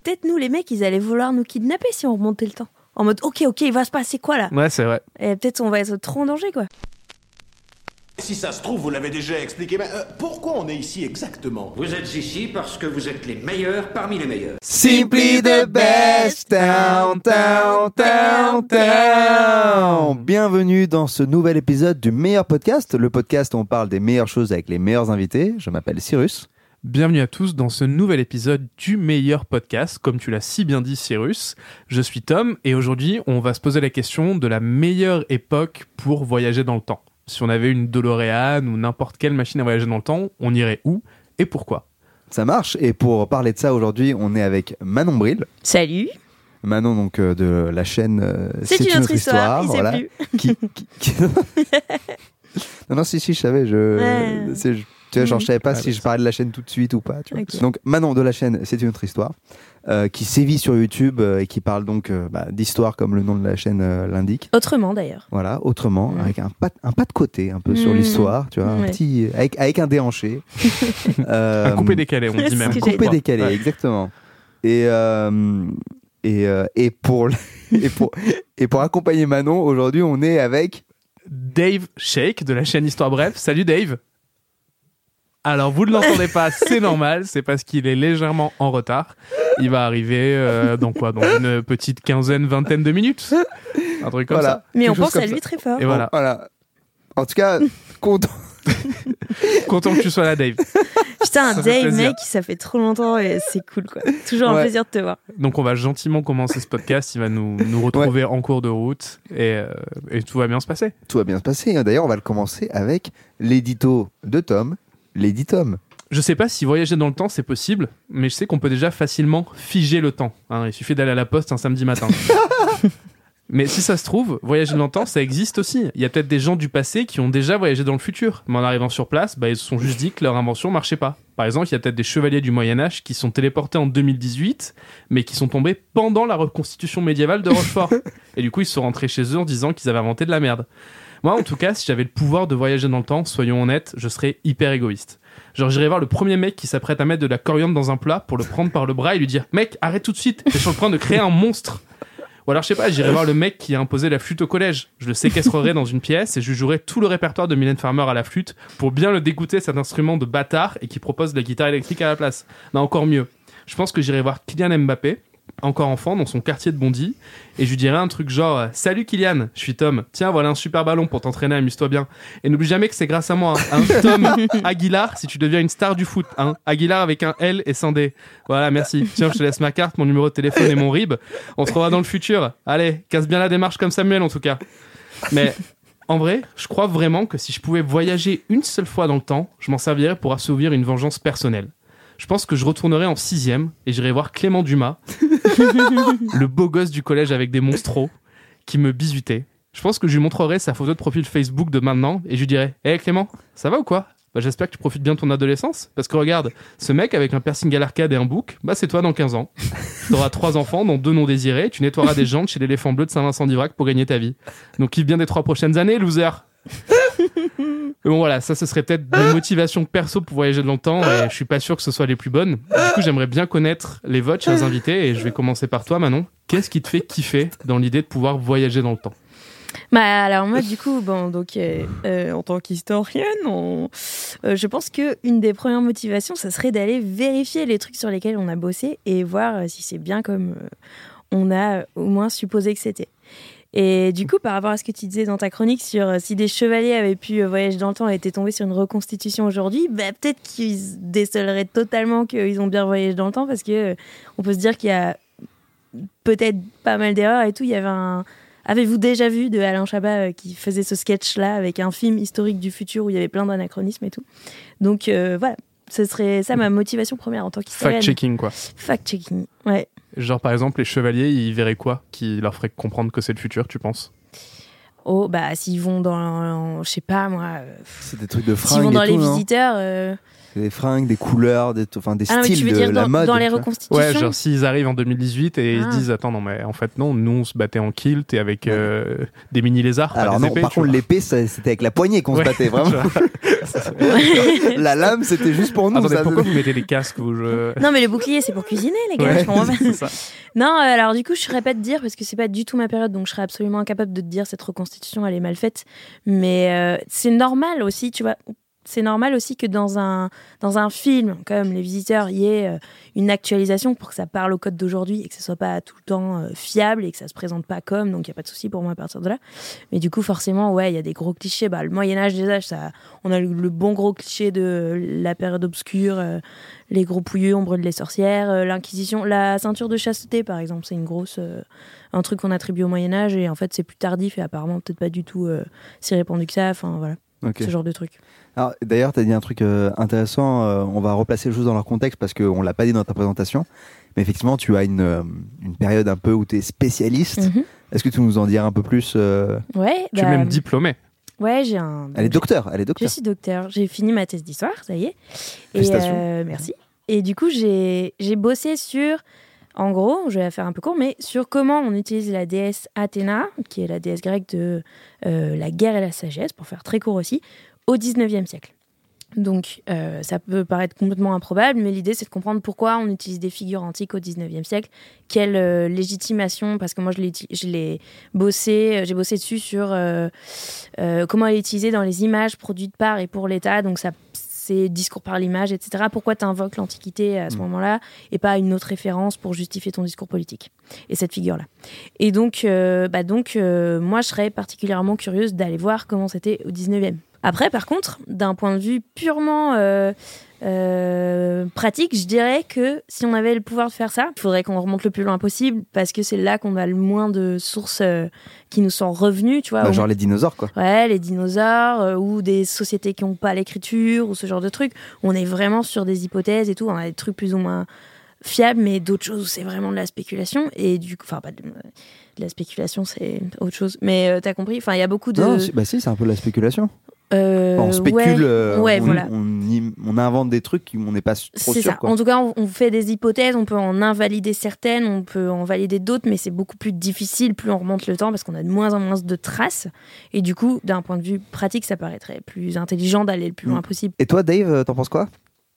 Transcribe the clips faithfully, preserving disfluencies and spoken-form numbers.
peut-être nous, les mecs, ils allaient vouloir nous kidnapper si on remontait le temps. En mode, ok, ok, il va se passer quoi là ? Ouais, c'est vrai. Et peut-être on va être trop en danger, quoi. Si ça se trouve, vous l'avez déjà expliqué, mais euh, pourquoi on est ici exactement ? Vous êtes ici parce que vous êtes les meilleurs parmi les meilleurs. Simply the best, down, down, down, down. Bienvenue dans ce nouvel épisode du meilleur podcast, le podcast où on parle des meilleures choses avec les meilleurs invités. Je m'appelle Cyrus. Bienvenue à tous dans ce nouvel épisode du meilleur podcast, comme tu l'as si bien dit Cyrus. Je suis Tom et aujourd'hui on va se poser la question de la meilleure époque pour voyager dans le temps. Si on avait une DeLorean ou n'importe quelle machine à voyager dans le temps, on irait où et pourquoi ? Ça marche, et pour parler de ça aujourd'hui, on est avec Manon Bril. Salut. Manon, donc euh, de la chaîne euh, C'est, C'est une autre histoire, histoire il voilà, sait plus. Qui, qui, qui... non, non, si, si, je savais, je... Ouais. C'est, je... Tu vois, genre, je savais pas Ah, si bah, je parlais de la chaîne tout de suite ou pas. Tu vois. Okay. Donc, Manon de la chaîne, c'est une autre histoire, euh, qui sévit sur YouTube euh, et qui parle donc euh, bah, d'histoire comme le nom de la chaîne euh, l'indique. Autrement d'ailleurs. Voilà, autrement, mmh. avec un pas, un pas de côté un peu mmh. sur l'histoire, tu vois, ouais. un petit, avec, avec un déhanché. euh, un coupé décalé, on dit même. Un coupé décalé, ouais. Exactement. Et, euh, et, euh, et, pour, et, pour, et pour accompagner Manon, aujourd'hui, on est avec... Dave Shake de la chaîne Histoire Bref. Salut Dave. Alors, vous ne l'entendez pas, c'est normal, c'est parce qu'il est légèrement en retard. Il va arriver euh, dans quoi ? Dans une petite quinzaine, vingtaine de minutes. Un truc comme voilà. ça. Mais Quelque on pense à ça. lui très fort. Et voilà. voilà. En tout cas, content. Content que tu sois là, Dave. Putain, ça Dave, mec, ça fait trop longtemps et c'est cool, quoi. Toujours ouais. un plaisir de te voir. Donc, on va gentiment commencer ce podcast. Il va nous, nous retrouver ouais. en cours de route et, euh, et tout va bien se passer. Tout va bien se passer. D'ailleurs, on va le commencer avec l'édito de Tom. Lady Tom. Je sais pas si voyager dans le temps c'est possible, mais je sais qu'on peut déjà facilement figer le temps. Hein, il suffit d'aller à la poste un samedi matin. Mais si ça se trouve, voyager dans le temps, ça existe aussi. Il y a peut-être des gens du passé qui ont déjà voyagé dans le futur, mais en arrivant sur place, bah, ils se sont juste dit que leur invention marchait pas. Par exemple, il y a peut-être des chevaliers du Moyen-Âge qui sont téléportés en deux mille dix-huit, mais qui sont tombés pendant la reconstitution médiévale de Rochefort. Et du coup, ils sont rentrés chez eux en disant qu'ils avaient inventé de la merde. Moi, en tout cas, si j'avais le pouvoir de voyager dans le temps, soyons honnêtes, je serais hyper égoïste. Genre, j'irais voir le premier mec qui s'apprête à mettre de la coriandre dans un plat pour le prendre par le bras et lui dire « Mec, arrête tout de suite, t'es sur le point de créer un monstre !» Ou alors, je sais pas, j'irais voir le mec qui a imposé la flûte au collège. Je le séquestrerais dans une pièce et je jouerais tout le répertoire de Mylène Farmer à la flûte pour bien le dégoûter cet instrument de bâtard et qui propose de la guitare électrique à la place. Non, encore mieux. Je pense que j'irais voir Kylian Mbappé, encore enfant, dans son quartier de Bondy, et je lui dirais un truc genre « Salut Kylian, je suis Tom, tiens voilà un super ballon pour t'entraîner, amuse-toi bien. Et n'oublie jamais que c'est grâce à moi, hein, un Tom Aguilar, si tu deviens une star du foot, hein, Aguilar avec un L et sans D. Voilà, merci. Tiens, je te laisse ma carte, mon numéro de téléphone et mon R I B. On se revoit dans le futur. Allez, casse bien la démarche comme Samuel en tout cas. » Mais en vrai, je crois vraiment que si je pouvais voyager une seule fois dans le temps, je m'en servirais pour assouvir une vengeance personnelle. Je pense que je retournerai en sixième et j'irai voir Clément Dumas, le beau gosse du collège avec des monstros, qui me bisutait. Je pense que je lui montrerai sa photo de profil Facebook de maintenant et je lui dirai « Hé hey Clément, ça va ou quoi ? Bah, j'espère que tu profites bien de ton adolescence. Parce que regarde, ce mec avec un piercing à l'arcade et un bouc, bah c'est toi dans quinze ans. T'auras trois enfants, dont deux non désirés, tu nettoieras des jantes chez l'éléphant bleu de Saint-Vincent-d'Ivrac pour gagner ta vie. Donc kiffe bien des trois prochaines années, loser !» Mais bon voilà, ça ce serait peut-être des motivations perso pour voyager dans le temps et je suis pas sûr que ce soit les plus bonnes. Du coup j'aimerais bien connaître les votes chez les invités et je vais commencer par toi Manon. Qu'est-ce qui te fait kiffer dans l'idée de pouvoir voyager dans le temps ? Bah alors moi du coup bon donc euh, euh, en tant qu'historienne on, euh, je pense que une des premières motivations ça serait d'aller vérifier les trucs sur lesquels on a bossé et voir euh, si c'est bien comme euh, on a au moins supposé que c'était. Et du coup, par rapport à ce que tu disais dans ta chronique sur euh, si des chevaliers avaient pu euh, voyager dans le temps et étaient tombés sur une reconstitution aujourd'hui, bah, peut-être qu'ils déceleraient totalement qu'ils ont bien voyagé dans le temps parce que euh, on peut se dire qu'il y a peut-être pas mal d'erreurs et tout. Il y avait un... Avez-vous déjà vu de Alain Chabat euh, qui faisait ce sketch-là avec un film historique du futur où il y avait plein d'anachronismes et tout. Donc euh, voilà, ce serait ça ma motivation première en tant qu'historienne. Fact-checking quoi. Fact-checking, ouais. Genre par exemple les chevaliers, ils verraient quoi qui leur ferait comprendre que c'est le futur, tu penses ? oh, bah, s'ils vont dans, je sais pas moi, euh, C'est des trucs de s'ils fringues vont dans et les tout, non visiteurs. euh, Des fringues, des couleurs, des, enfin, des Ah non, mais styles tu veux de dire la dans, mode. dans les tu vois. reconstitutions. Ouais, genre s'ils arrivent en deux mille dix-huit et ils Ah. se disent attends non mais en fait non, nous on se battait en kilt et avec euh, des mini lézards, pas Alors des non, épées, par tu contre, vois. l'épée, ça- c'était avec la poignée qu'on Ouais, se battait, vraiment. La lame, c'était juste pour nous. Attendez, ça. pourquoi vous mettez des casques vous je... Non, mais le bouclier, c'est pour cuisiner, les gars. Ouais, je comprends pas. c'est ça. Non, euh, alors du coup, je serais pas de dire parce que c'est pas du tout ma période, donc je serais absolument incapable de te dire cette reconstitution, elle est mal faite. Mais euh, c'est normal aussi, tu vois. C'est normal aussi que dans un, dans un film comme Les Visiteurs, il y ait euh, une actualisation pour que ça parle au code d'aujourd'hui et que ça soit pas tout le temps euh, fiable et que ça se présente pas comme, donc il y a pas de souci pour moi à partir de là. Mais du coup, forcément, ouais, il y a des gros clichés. Bah, le Moyen-Âge des âges, ça, on a le, le bon gros cliché de la période obscure, euh, les gros pouilleux, ombre de les sorcières, euh, l'Inquisition, la ceinture de chasteté, par exemple, c'est une grosse, euh, un truc qu'on attribue au Moyen-Âge et en fait, c'est plus tardif et apparemment peut-être pas du tout euh, si répandu que ça. Enfin, voilà, Ok. ce genre de truc. Alors, d'ailleurs, tu as dit un truc euh, intéressant. euh, on va replacer les choses dans leur contexte parce qu'on l'a pas dit dans ta présentation. Mais effectivement, tu as une, euh, une période un peu où tu es spécialiste. Mhm. Est-ce que tu peux nous en dire un peu plus euh, Ouais, Tu es bah, même diplômé. ouais, j'ai un. Elle est docteur, elle est Je docteur. suis docteur. J'ai fini ma thèse d'histoire, ça y est. Et, Félicitations. euh, merci. Et du coup, j'ai j'ai bossé sur, en gros, je vais la faire un peu court, mais sur comment on utilise la déesse Athéna, qui est la déesse grecque de euh, la guerre et la sagesse, pour faire très court aussi, au dix-neuvième siècle. Donc, euh, ça peut paraître complètement improbable, mais l'idée, c'est de comprendre pourquoi on utilise des figures antiques au dix-neuvième siècle, quelle euh, légitimation, parce que moi, je l'ai, je l'ai bossé, j'ai bossé dessus sur euh, euh, comment elle est utilisée dans les images produites par et pour l'État, donc ça, c'est discours par l'image, et cetera. Pourquoi tu invoques l'Antiquité à ce Mmh. moment-là, et pas une autre référence pour justifier ton discours politique, et cette figure-là. Et donc, euh, bah donc euh, moi, je serais particulièrement curieuse d'aller voir comment c'était au dix-neuvième. Après, par contre, d'un point de vue purement euh, euh, pratique, je dirais que si on avait le pouvoir de faire ça, il faudrait qu'on remonte le plus loin possible parce que c'est là qu'on a le moins de sources euh, qui nous sont revenues, tu vois. Bah, Au- genre les dinosaures, quoi. Ouais, les dinosaures euh, ou des sociétés qui n'ont pas l'écriture ou ce genre de trucs. On est vraiment sur des hypothèses et tout. On a des trucs plus ou moins fiables, mais d'autres choses où c'est vraiment de la spéculation. Et du coup, enfin, pas de, de la spéculation, c'est autre chose. Mais euh, t'as compris. Enfin, il y a beaucoup de. Non, si- bah si, c'est un peu de la spéculation. Euh, Enfin, on spécule, ouais, euh, ouais, on, voilà. on, y- on invente des trucs qu'on n'est pas s- trop C'est sûr. ça. Quoi. En tout cas, on, on fait des hypothèses, on peut en invalider certaines, on peut en valider d'autres, mais c'est beaucoup plus difficile plus on remonte le temps parce qu'on a de moins en moins de traces. Et du coup, d'un point de vue pratique, ça paraîtrait plus intelligent d'aller le plus Mm. loin possible. Et toi, Dave, euh, t'en penses quoi?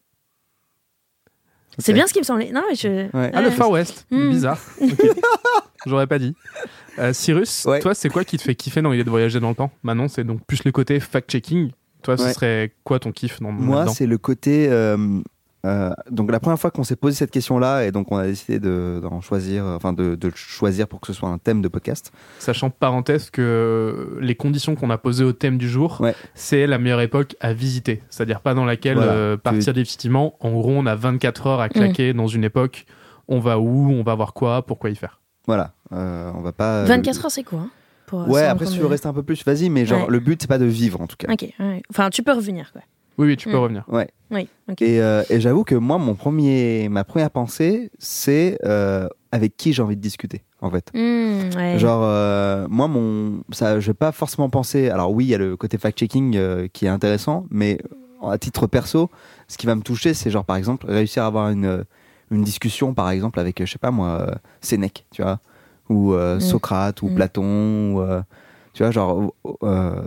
C'est Ok. bien ce qui me semblait. Non, mais je. Ouais. Ah, le Far West, Hmm. bizarre. Ok. J'aurais pas dit. Euh, Cyrus, Ouais. toi, c'est quoi qui te fait kiffer dans l'idée de voyager dans le temps? Manon, c'est donc plus le côté fact-checking. Toi, ce Ouais. serait quoi ton kiff dans Moi, là-dedans c'est le côté. euh, euh, donc, la première fois qu'on s'est posé cette question-là, et donc on a décidé de, d'en choisir, euh, enfin de, de le choisir pour que ce soit un thème de podcast. Sachant, parenthèse, que les conditions qu'on a posées au thème du jour, Ouais. c'est la meilleure époque à visiter. C'est-à-dire pas dans laquelle Voilà. euh, partir définitivement. En gros, on a vingt-quatre heures à claquer dans une époque. On va où? On va voir quoi? Pourquoi y faire? Voilà. Euh, on va pas. vingt-quatre heures, c'est quoi hein, pour, Ouais, sans après, si tu veux prendre- rester un peu plus, vas-y, mais genre, Ouais. le but, c'est pas de vivre en tout cas. Ok, ouais. Enfin, tu peux revenir, quoi. Oui, oui, tu peux Mm. revenir. Ouais. Oui, ok. Et, euh, et j'avoue que moi, mon premier, ma première pensée, c'est euh, avec qui j'ai envie de discuter, en fait. Hmm, ouais. Genre, euh, moi, mon, ça, je vais pas forcément penser. Alors, oui, il y a le côté fact-checking euh, qui est intéressant, mais à titre perso, ce qui va me toucher, c'est genre, par exemple, réussir à avoir une, une discussion, par exemple, avec, je sais pas moi, euh, Sénèque, tu vois, ou euh, Mm. Socrate, ou Mm. Platon, ou, euh, tu vois, genre, euh,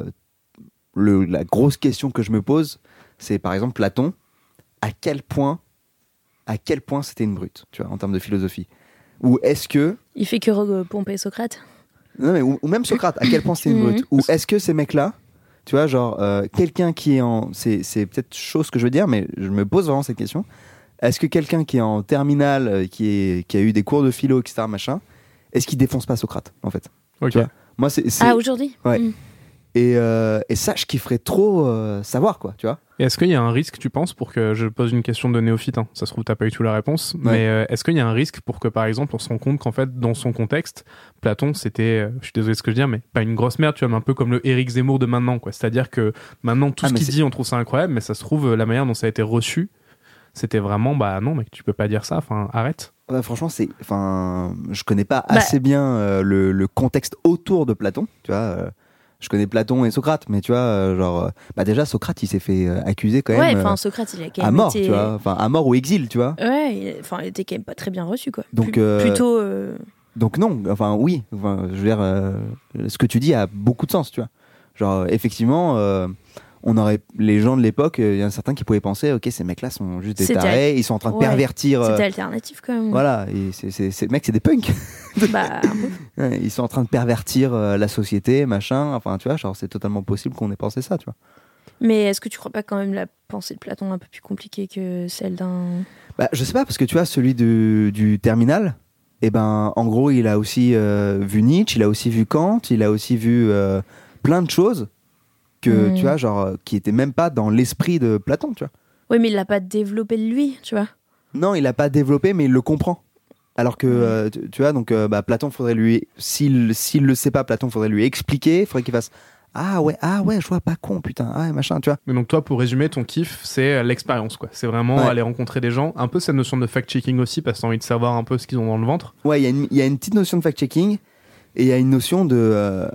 le, la grosse question que je me pose, c'est par exemple Platon, à quel point, à quel point c'était une brute, tu vois, en termes de philosophie. Ou est-ce que Il fait que re- pomper Socrate. non, mais, ou, ou même Socrate, à quel point c'était une Mhm. brute. Ou est-ce que ces mecs-là, tu vois, genre, euh, quelqu'un qui est en. C'est, c'est peut-être chose que je veux dire, mais je me pose vraiment cette question. Est-ce que quelqu'un qui est en terminale, euh, qui, est, qui a eu des cours de philo, et cetera, machin, est-ce qu'il défonce pas Socrate, en fait? Ok. Tu vois Moi, c'est. c'est- Ah, aujourd'hui Ouais. Hmm. et, euh, et ça, je kifferais trop euh, savoir, quoi, tu vois. Et est-ce qu'il y a un risque, tu penses, pour que je pose une question de néophyte, hein, ça se trouve, t'as pas eu tout la réponse, mais euh, est-ce qu'il y a un risque pour que, par exemple, on se rende compte qu'en fait, dans son contexte, Platon, c'était, euh, je suis désolé de ce que je dis, mais pas une grosse merde, tu vois, mais un peu comme le Éric Zemmour de maintenant, quoi. C'est-à-dire que maintenant, tout Ah, ce mais qu'il c'est- dit, on trouve ça incroyable, mais ça se trouve, la manière dont ça a été reçu, c'était vraiment, bah non, mec, tu peux pas dire ça, enfin, arrête. Ouais, franchement, c'est. Enfin, je connais pas Bah- assez bien euh, le, le contexte autour de Platon, tu vois. euh, je connais Platon et Socrate, mais tu vois, euh, genre, euh, bah déjà Socrate, il s'est fait euh, accuser quand Ouais, même enfin euh, Socrate, il a quand à même mort, été... tu vois, enfin à mort ou exil, tu vois. Ouais, il- enfin, il était quand même pas très bien reçu, quoi. Donc, Plus- euh, Plutôt... euh, Donc non, enfin oui, enfin, je veux dire, euh, ce que tu dis a beaucoup de sens, tu vois. Genre, effectivement, euh, on aurait les gens de l'époque, il y en a certains qui pouvaient penser, ok, ces mecs-là sont juste des C'était- tarés, ils sont en train de ouais, pervertir. euh, C'était alternatif, quand même. Voilà, et c'est, c'est, c'est, mec, c'est des punks. Bah, un peu. Ouais, ils sont en train de pervertir euh, la société, machin. Enfin, tu vois, genre, c'est totalement possible qu'on ait pensé ça, tu vois. Mais est-ce que tu crois pas quand même la pensée de Platon un peu plus compliquée que celle d'un... Bah, je sais pas, parce que tu vois, celui du, du terminal, et ben, en gros, il a aussi euh, vu Nietzsche, il a aussi vu Kant, il a aussi vu euh, plein de choses que, Mm. tu vois, genre, euh, qui étaient même pas dans l'esprit de Platon, tu vois. Oui, mais il l'a pas développé de lui, tu vois. Non, il a pas développé, mais il le comprend. Alors que, euh, tu, tu vois, donc, euh, bah, Platon, faudrait lui, s'il, s'il le sait pas, Platon, faudrait lui expliquer, faudrait qu'il fasse, ah ouais, ah ouais, je vois, pas con, putain, ah ouais, machin, tu vois. Mais donc toi, pour résumer, ton kiff, c'est l'expérience, quoi. C'est vraiment Ouais. aller rencontrer des gens. Un peu cette notion de fact-checking aussi, parce que t'as envie de savoir un peu ce qu'ils ont dans le ventre. Ouais, il y, a une- il y a une petite notion de fact-checking et il y a une notion de, euh,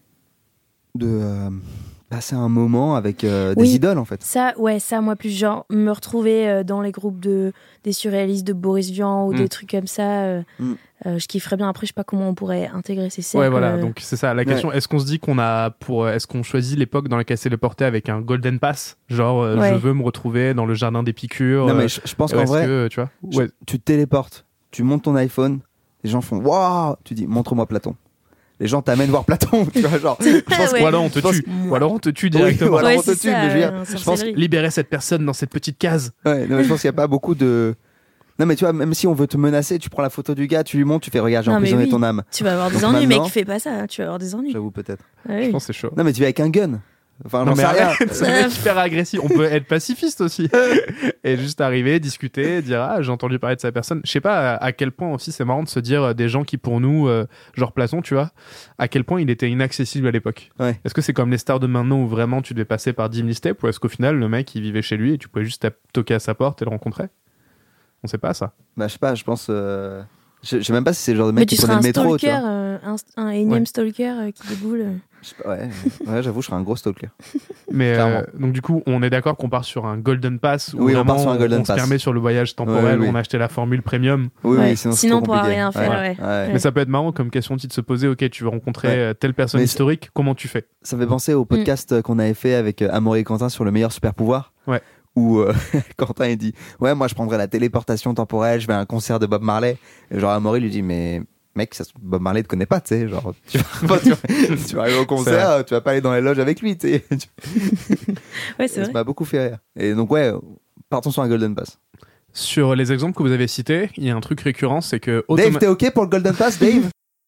de euh, passer un moment avec euh, des Oui. idoles, en fait. Ça, ouais, ça, moi, plus genre, me retrouver euh, dans les groupes de, des surréalistes de Boris Vian ou Mm. des trucs comme ça, euh, Mm. euh, je kifferais bien. Après, je sais pas comment on pourrait intégrer ces cercles. Ouais, voilà. euh, Donc c'est ça la question. Est-ce qu'on se dit qu'on a pour, est-ce qu'on choisit l'époque dans laquelle c'est le porté avec un golden pass, genre euh, Ouais. je veux me retrouver dans le jardin d'Épicure. Non, euh, mais je, je pense ou qu'en est-ce vrai, que, tu vois. je- Ouais. tu te téléportes, tu montes ton iPhone, les gens font waouh, tu dis montre-moi Platon. Les gens t'amènent voir Platon, tu vois, genre. Je pense Ouais. Ou alors on te Je pense- tue. Ou alors on te tue Oui, directement. ou alors Ouais, on te c'est tue, ça, mais je veux dire, euh, je pense sorcellerie. Libérer cette personne dans cette petite case. Ouais, non, mais je pense qu'il n'y a pas beaucoup de. Non, mais tu vois, même si on veut te menacer, tu prends la photo du gars, tu lui montres, tu fais regarde, j'ai Non, mais emprisonné oui. ton âme. Tu vas avoir des Donc ennuis, maintenant- mec, fais pas ça, tu vas avoir des ennuis. J'avoue, peut-être. Ah Je oui. pense que c'est chaud. Non, mais tu vas avec un gun. Enfin, Non j'en mais sais rien. arrête, ce mec hyper agressif. On peut être pacifiste aussi et juste arriver, discuter, dire ah j'ai entendu parler de sa personne. Je sais pas à, à quel point aussi c'est marrant de se dire euh, des gens qui pour nous, euh, genre Platon, tu vois, à quel point il était inaccessible à l'époque. Ouais. Est-ce que c'est comme les stars de maintenant où vraiment tu devais passer par dix mille steps ou est-ce qu'au final le mec il vivait chez lui et tu pouvais juste tap- toquer à sa porte et le rencontrer? On sait pas ça. Bah, je sais pas, je pense. euh, Je je sais même pas si c'est le genre de Mais mec tu qui seras prenait un le métro, tu stalker, vois. euh, un, un énième Ouais. stalker euh, qui déboule. euh. Je sais pas, ouais, ouais, j'avoue, je serais un gros stalker. Mais Clairement. euh, donc du coup on est d'accord qu'on part sur un golden pass où Oui, on vraiment part sur un golden on se pass. permet sur le voyage temporel, Oui, oui. on a acheté la formule premium. Oui, Ouais. oui, sinon, c'est Sinon, trop on pourra compliqué. rien faire, ouais. Ouais. Mais ça peut être marrant comme question aussi de se poser, ok, tu veux rencontrer Ouais. euh, telle personne Mais historique, comment tu fais? Ça fait penser au podcast qu'on avait fait avec euh, Amaury et Quentin sur le meilleur super pouvoir. Ouais. Où euh, Quentin il dit ouais, moi je prendrais la téléportation temporelle, je vais à un concert de Bob Marley. Et genre Amaury lui dit mais mec, ça, Bob Marley te connaît pas, tu sais, genre tu vas, tu, vas, tu vas arriver au concert, tu vas pas aller dans les loges avec lui, tu sais. Ouais, c'est Ça vrai. m'a beaucoup fait rire. Et donc ouais, partons sur un golden pass. Sur les exemples que vous avez cités, il y a un truc récurrent, c'est que Dave, automa- t'es ok pour le golden pass, Dave?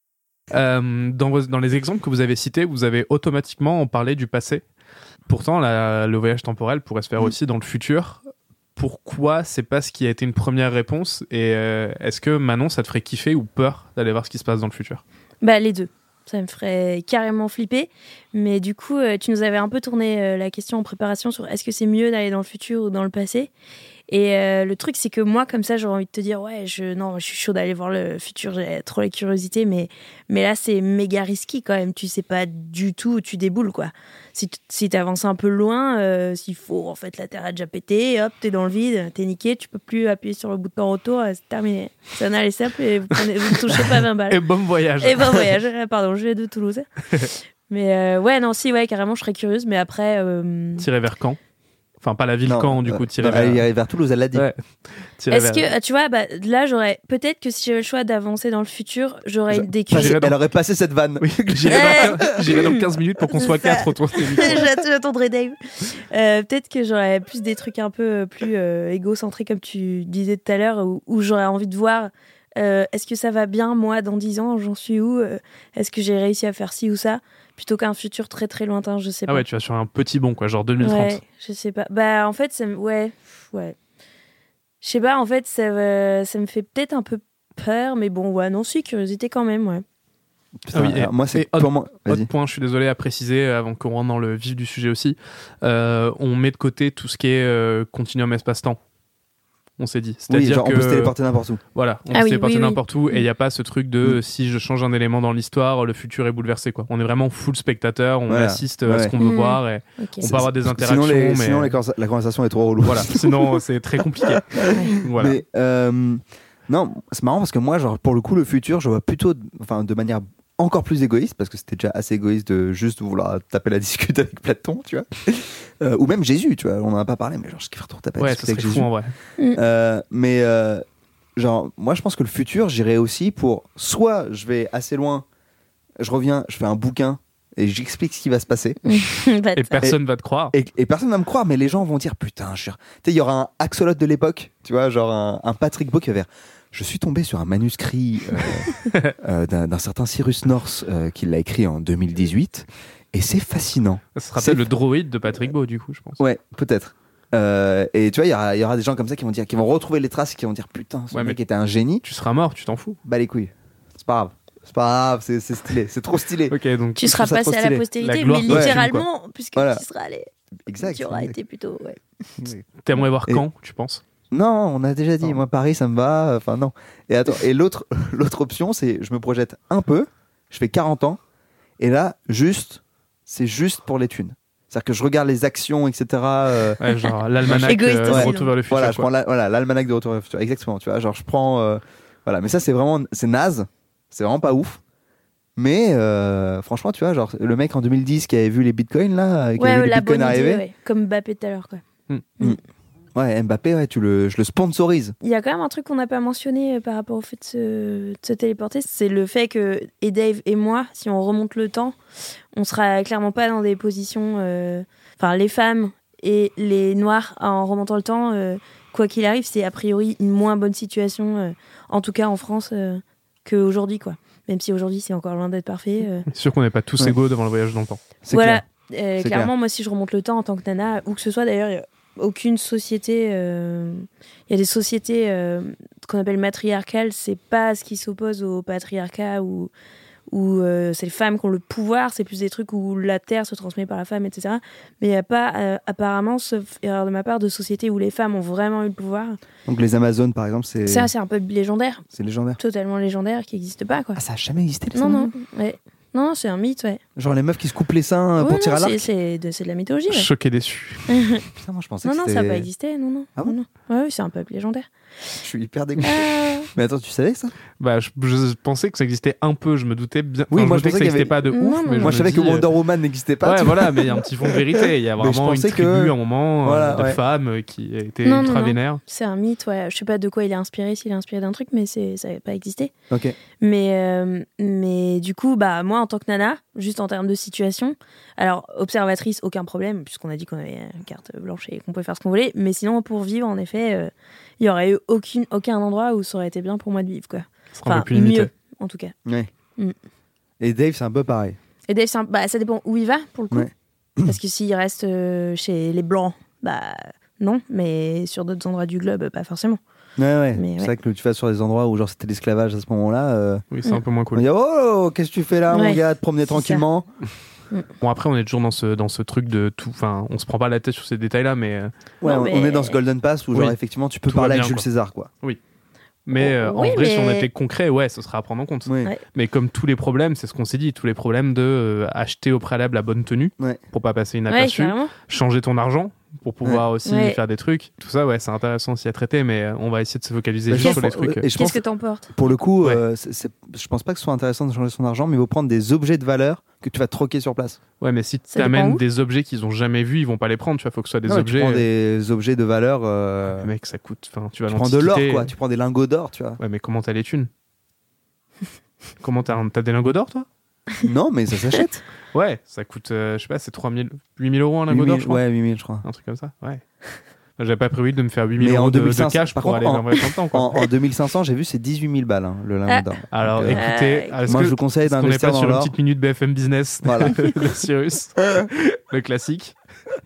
euh, dans, vos- dans les exemples que vous avez cités, vous avez automatiquement parlé du passé. Pourtant, la- le voyage temporel pourrait se faire Mm. aussi dans le futur. Pourquoi c'est pas ce qui a été une première réponse? Et euh, est-ce que Manon, ça te ferait kiffer ou peur d'aller voir ce qui se passe dans le futur? Bah, les deux. Ça me ferait carrément flipper. Mais du coup, euh, tu nous avais un peu tourné euh, la question en préparation sur est-ce que c'est mieux d'aller dans le futur ou dans le passé. Et euh, le truc, c'est que moi, comme ça, j'aurais envie de te dire ouais, je, non, je suis chaud d'aller voir le futur, j'ai trop la curiosité. Mais, mais là, c'est méga risqué quand même. Tu sais pas du tout où tu déboules, quoi. Si, t- si t'avances un peu loin, euh, s'il faut, en fait, la Terre a déjà pété, hop, t'es dans le vide, t'es niqué, tu peux plus appuyer sur le bouton retour, euh, c'est terminé. Ça n'allait simple et vous, prenez, vous ne touchez pas vingt balles. Et bon voyage! Et bon voyage, Ah, pardon, je vais de Toulouse. Mais euh, ouais, non, si, ouais, carrément, je serais curieuse. Mais après, euh, Tirer vers Caen. Enfin, pas la ville Non, Caen, du euh, coup, tirer non, vers... elle irait vers Toulouse, elle l'a dit. Ouais. Tirer est-ce vers- que, tu vois, bah, là, j'aurais. Peut-être que si j'avais le choix d'avancer dans le futur, j'aurais Je- des Enfin, J'irais dans- Elle aurait passé cette vanne. Oui, j'irai dans, quinze- j'irai dans quinze minutes pour qu'on C'est soit ça. quatre autour de ces micros. J'att- J'attendrai Dave. Euh, Peut-être que j'aurais plus des trucs un peu plus euh, égocentrés, comme tu disais tout à l'heure, où, où j'aurais envie de voir euh, est-ce que ça va bien, moi, dans dix ans, j'en suis où euh, Est-ce que j'ai réussi à faire ci ou ça Plutôt qu'un futur très très lointain, je sais Ah pas. ouais, tu vas sur un petit bond, quoi, genre deux mille trente. Ouais, je sais pas. Bah, en fait, ça me. Ouais, ouais. Je sais pas, en fait, ça, me- ça me fait peut-être un peu peur, mais bon, ouais, non, si, curiosité quand même, ouais. Putain, Ah oui, et- alors, moi et c'est autre- purement. Vas-y. Autre point, je suis désolé à préciser, euh, avant qu'on rentre dans le vif du sujet aussi, euh, on met de côté tout ce qui est euh, continuum espace-temps. on s'est dit. Oui, C'est-à-dire genre, que on peut se téléporter n'importe où. voilà, on Ah peut se oui, téléporter oui, oui. n'importe où et il n'y a pas ce truc de Mm. si je change un élément dans l'histoire, le futur est bouleversé, quoi. On est vraiment full spectateur, on Voilà. assiste à Ouais. ce qu'on veut Mm. voir et Ok. on peut avoir des Sinon, interactions, les- mais sinon les conversa- la conversation est trop relou. voilà, sinon c'est très compliqué. Voilà. Mais euh, non, c'est marrant parce que moi, genre, pour le coup, le futur, je vois plutôt, enfin, de manière encore plus égoïste, parce que c'était déjà assez égoïste de juste vouloir taper la discute avec Platon, tu vois. Euh, ou même Jésus, tu vois. On en a pas parlé, mais genre, je kifferais trop taper la Ouais, ça discute avec serait Jésus. fou en vrai. Euh, mais euh, genre, moi, je pense que le futur, j'irai aussi pour soit je vais assez loin, je reviens, je fais un bouquin et j'explique ce qui va se passer. Bah, Et personne va te croire. Et, et personne va me croire, mais les gens vont dire putain, je suis... Tu sais, il y aura un axolote de l'époque, tu vois, genre un, un Patrick Beau qui va faire. Je suis tombé sur un manuscrit euh, euh, d'un, d'un certain Cyrus North euh, qui l'a écrit en deux mille dix-huit et c'est fascinant. Ça sera C'est- peut-être le droïde de Patrick Beau, du coup, je pense. Ouais, peut-être. Euh, et tu vois, il y aura, il y aura des gens comme ça qui vont dire, qui vont retrouver les traces et qui vont dire putain, ce Ouais, mec mais- était un génie. Tu seras mort, tu t'en fous. Bah les couilles, c'est pas grave, c'est pas grave, c'est, c'est stylé, c'est trop stylé. Ok, donc Tu seras trouve ça trop passé à la stylé. postérité, La gloire mais posthume, littéralement, puisque Voilà. tu seras allé. Exact. Tu auras exact. été plutôt. Ouais. t'aimerais voir Et- quand, tu penses? Non, on a déjà dit, Non. moi Paris ça me va, enfin non. Et attends, et l'autre, l'autre option c'est je me projette un peu, je fais quarante ans, et là, juste, c'est juste pour les thunes. C'est-à-dire que je regarde les actions, et cetera. euh, Ouais, genre l'almanach Égoïste euh, aussi, Retour non. vers le futur. voilà, je quoi. prends la- voilà, l'almanach de Retour vers le futur, exactement, tu vois, genre je prends... euh, voilà, mais ça c'est vraiment, c'est naze, c'est vraiment pas ouf. Mais euh, franchement, tu vois, genre le mec en deux mille dix qui avait vu les bitcoins là, qui avait Ouais, vu les la bitcoins bonne idée, arriver. ouais. Comme Mbappé tout à l'heure, quoi. Ouais, Mbappé, ouais, tu le, je le sponsorise. Il y a quand même un truc qu'on n'a pas mentionné euh, par rapport au fait de se, de se téléporter, c'est le fait que, et Dave et moi, si on remonte le temps, on sera clairement pas dans des positions. euh, Enfin, les femmes et les noirs, en remontant le temps, euh, quoi qu'il arrive, c'est a priori une moins bonne situation, euh, en tout cas en France, euh, qu'aujourd'hui, quoi. Même si aujourd'hui c'est encore loin d'être parfait. euh. C'est sûr qu'on n'est pas tous Ouais. égaux devant le voyage dans le temps. C'est Voilà. clair. Euh, C'est clairement, clair. moi, si je remonte le temps en tant que nana, ou que ce soit d'ailleurs, il y a aucune société. euh, Il y a des sociétés euh, qu'on appelle matriarcales, c'est pas ce qui s'oppose au patriarcat ou où euh, c'est les femmes qui ont le pouvoir, c'est plus des trucs où la terre se transmet par la femme, et cetera. Mais il n'y a pas, euh, apparemment, sauf erreur de ma part, de sociétés où les femmes ont vraiment eu le pouvoir. Donc les Amazones, par exemple, c'est, Ça, c'est un peu légendaire, c'est légendaire. totalement légendaire, qui n'existe pas, quoi. Ah, ça a jamais existé les non, non, Amazones ouais. Non, c'est un mythe, ouais. Genre les meufs qui se coupent les seins euh, Ouais, pour tirer non, à c'est, l'arc. c'est de, c'est de la mythologie, ouais. Choqué déçu. Putain, moi je pensais Non, que non, c'était... ça n'a pas existé, non, non. Ah bon non, non. Ouais, oui, c'est un peuple légendaire. Je suis hyper dégoûté. Euh, Mais attends, tu savais ça? Bah, je, je pensais que ça existait un peu, je me doutais bien. Oui, Enfin, moi, je je me doutais que ça pensais qu'il y n'existait pas de Non, ouf, non, mais non. Moi je je me savais que dis, Wonder Woman n'existait pas. Ouais, tu vois. voilà, mais il y a un petit fond de vérité. Il y a Mais je vraiment une pensais tribu que- à un moment euh, Voilà, de ouais. femmes euh, qui étaient Non, non, ultra non. vénères. c'est un mythe, ouais. Je sais pas de quoi il est inspiré, s'il est inspiré d'un truc, mais c'est, ça n'avait pas existé. Ok. Mais, euh, mais du coup, bah, moi, en tant que nana, juste en termes de situation, alors, observatrice, aucun problème, puisqu'on a dit qu'on avait une carte blanche et qu'on pouvait faire ce qu'on voulait. Mais sinon, pour vivre, en effet, euh, il y aurait eu aucune, aucun endroit où ça aurait été bien pour moi de vivre, quoi. Ce sera un Enfin, peu plus limité. mieux, en tout cas. Ouais. Mm. Et Dave, c'est un peu pareil. Et Dave, c'est un- bah, ça dépend où il va, pour le coup. Ouais. Parce que s'il reste euh, chez les Blancs, bah non, mais sur d'autres endroits du globe, pas forcément. Ouais, ouais. Mais c'est ouais. vrai que tu vas sur des endroits où genre c'était l'esclavage à ce moment-là. Euh... Oui, c'est un peu moins On cool. dit oh, qu'est-ce que tu fais là, mon Ouais, gars, te promener c'est tranquillement. Bon, après, on est toujours dans ce, dans ce truc de tout. Enfin, on se prend pas la tête sur ces détails-là, mais. euh, Ouais, Non, on, mais- on est dans ce Golden Pass où genre Oui. effectivement tu peux Tout va parler avec bien, Jules quoi. César, quoi. Mais euh, Oui, en vrai, si on mais- était concret, ouais, ce serait à prendre en compte. Oui. Ouais. Mais comme tous les problèmes, c'est ce qu'on s'est dit, tous les problèmes de euh, acheter au préalable la bonne tenue Ouais. pour pas passer Ouais, inaperçu, carrément. changer ton argent pour pouvoir aussi Ouais. faire des trucs. Tout ça, ouais, c'est intéressant aussi à traiter, mais euh, on va essayer de se focaliser Bah, juste je sur les pense- trucs. euh. et je pense Qu'est-ce que t'en portes? pour le coup, Ouais. euh, c'est- c'est- je pense pas que ce soit intéressant de changer son argent, mais il faut prendre des objets de valeur que tu vas troquer sur place. Ouais, mais si tu Ça dépend amènes où. des objets qu'ils ont jamais vus, ils vont pas les prendre. Tu vois, faut que ce soit des Non, mais objets. Tu prends euh, des objets de valeur. euh, Mec, ça coûte. Enfin, tu vas à tu prends de l'or, l'Antiquité. quoi. Tu prends des lingots d'or, tu vois. Ouais, mais comment t'as les thunes? Comment t'as un- t'as des lingots d'or, toi? Non, mais ça s'achète. Ouais, ça coûte, euh, je sais pas, c'est trois mille, huit mille euros un lingot d'or, je crois. Ouais, huit mille, je crois. Un truc comme ça, ouais. J'avais pas prévu de me faire huit mille Mais en euros de, deux mille cinq de cents, cash par pour contre, aller en- dans le vrai temps, quoi. En, en deux mille cinq cents, j'ai vu, c'est dix-huit mille balles, hein, le lingot Ah. d'or. Alors, Donc, euh, écoutez, Euh, est-ce moi, que, je vous conseille est-ce qu'on n'est d'investir pas dans sur une l'or. petite minute B F M Business Voilà. de Cyrus, le classique.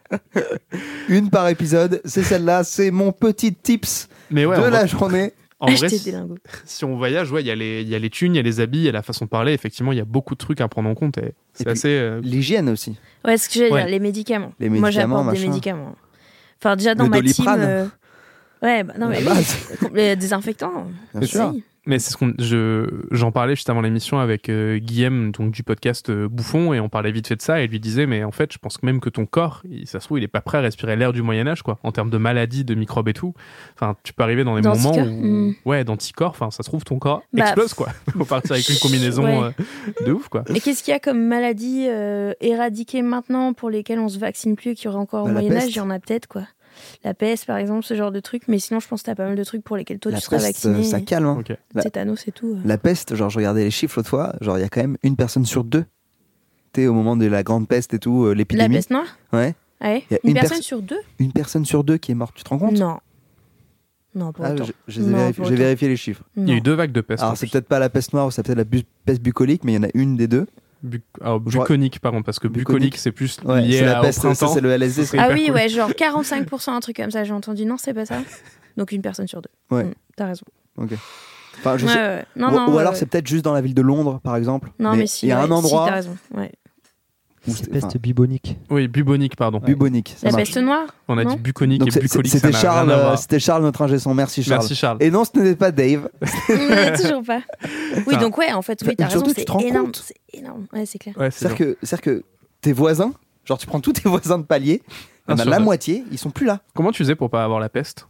Une par épisode, c'est celle-là, c'est mon petit tips Mais ouais, de en, la vrai, journée. en vrai, Acheter si, des lingots. si on voyage, ouais, il y a les, il y a les thunes, il y a les habits, il y a la façon de parler. Effectivement, il y a beaucoup de trucs à prendre en compte. Et c'est puis, assez. euh, L'hygiène aussi. Ouais, ce que j'allais Ouais. dire, les médicaments. Les Moi, médicaments, j'apporte des machin. médicaments. Enfin, déjà, dans Le ma team. Doliprane. euh, Ouais, bah non, mais La oui. base. Les désinfectants. Bien sûr. Oui. Mais c'est ce qu'on, je, j'en parlais juste avant l'émission avec euh, Guillaume, donc du podcast euh, Bouffon, et on parlait vite fait de ça, et il lui disait, mais en fait, je pense que même que ton corps, il, ça se trouve, il est pas prêt à respirer l'air du Moyen-Âge, quoi, en termes de maladies, de microbes et tout. Enfin, tu peux arriver dans des moments D'anticorps. où, Mm. ouais, d'anticorps, enfin, ça se trouve, ton corps Bah, explose, quoi. Faut partir avec une combinaison ouais. euh, de ouf, quoi. Et qu'est-ce qu'il y a comme maladie euh, éradiquée maintenant pour lesquelles on se vaccine plus et qu'il y aurait encore Bah, au la Moyen-Âge? peste. Il y en a peut-être, quoi. La peste, par exemple, ce genre de truc. Mais sinon, je pense que t'as pas mal de trucs pour lesquels toi, La tu seras peste, vacciné. ça calme. Hein. Ok. La- Tétanos et tout. euh. La peste, genre, je regardais les chiffres l'autre fois, genre, il y a quand même une personne sur deux. Tu sais, au moment de la grande peste et tout, euh, La l'épidémie. peste noire? Ouais. Ouais. Il y a Une, une personne perso- sur deux? Une personne sur deux qui est morte, tu te rends compte? Non. Non, pas Ah, autant. je- je les ai Non, vérifiés- pas J'ai autant. vérifié les chiffres. Il y a eu Non. deux vagues de peste. Alors, en c'est plus. peut-être pas la peste noire ou c'est peut-être la bu- peste bucolique, mais il y en a une des deux. Bu- alors, Je vois- bucolique, par contre, parce que Bucolique. bucolique, c'est plus Ouais, lié c'est la à- peste, au printemps. ça, c'est le L S D. Ce serait Ah hyper oui, cool. ouais, genre quarante-cinq pour cent, un truc comme ça, j'ai entendu. Non, c'est pas ça. Donc une personne sur deux. Ouais. Mm, t'as raison. Ok. Enfin, je Ouais, sais- ouais, ouais. Non, ou, non, ou ouais, alors ouais. c'est peut-être juste dans la ville de Londres, par exemple. Non, mais, si. il y a ouais, un endroit Si, t'as raison. Ouais. où C'est c'était- peste enfin, bubonique. Oui, bubonique, pardon. bubonique. Ça La marche. peste noire? On a Non. dit bucolique Donc et c'est- bucolique. c'était ça n'a Charles, rien à euh, voir. c'était Charles notre ingé son. Merci Charles. Merci Charles. Et non, ce n'était pas Dave. Ouais, toujours pas. Oui, Ah. donc ouais, en fait, oui, t'as Mais surtout, raison, tu c'est te rends énorme. compte C'est énorme. Ouais, c'est clair. Ouais, c'est C'est-à-dire que, c'est-à-dire que tes voisins, genre tu prends tous tes voisins de palier, Un il y en a sur la deux. moitié, ils sont plus là. Comment tu faisais pour pas avoir la peste?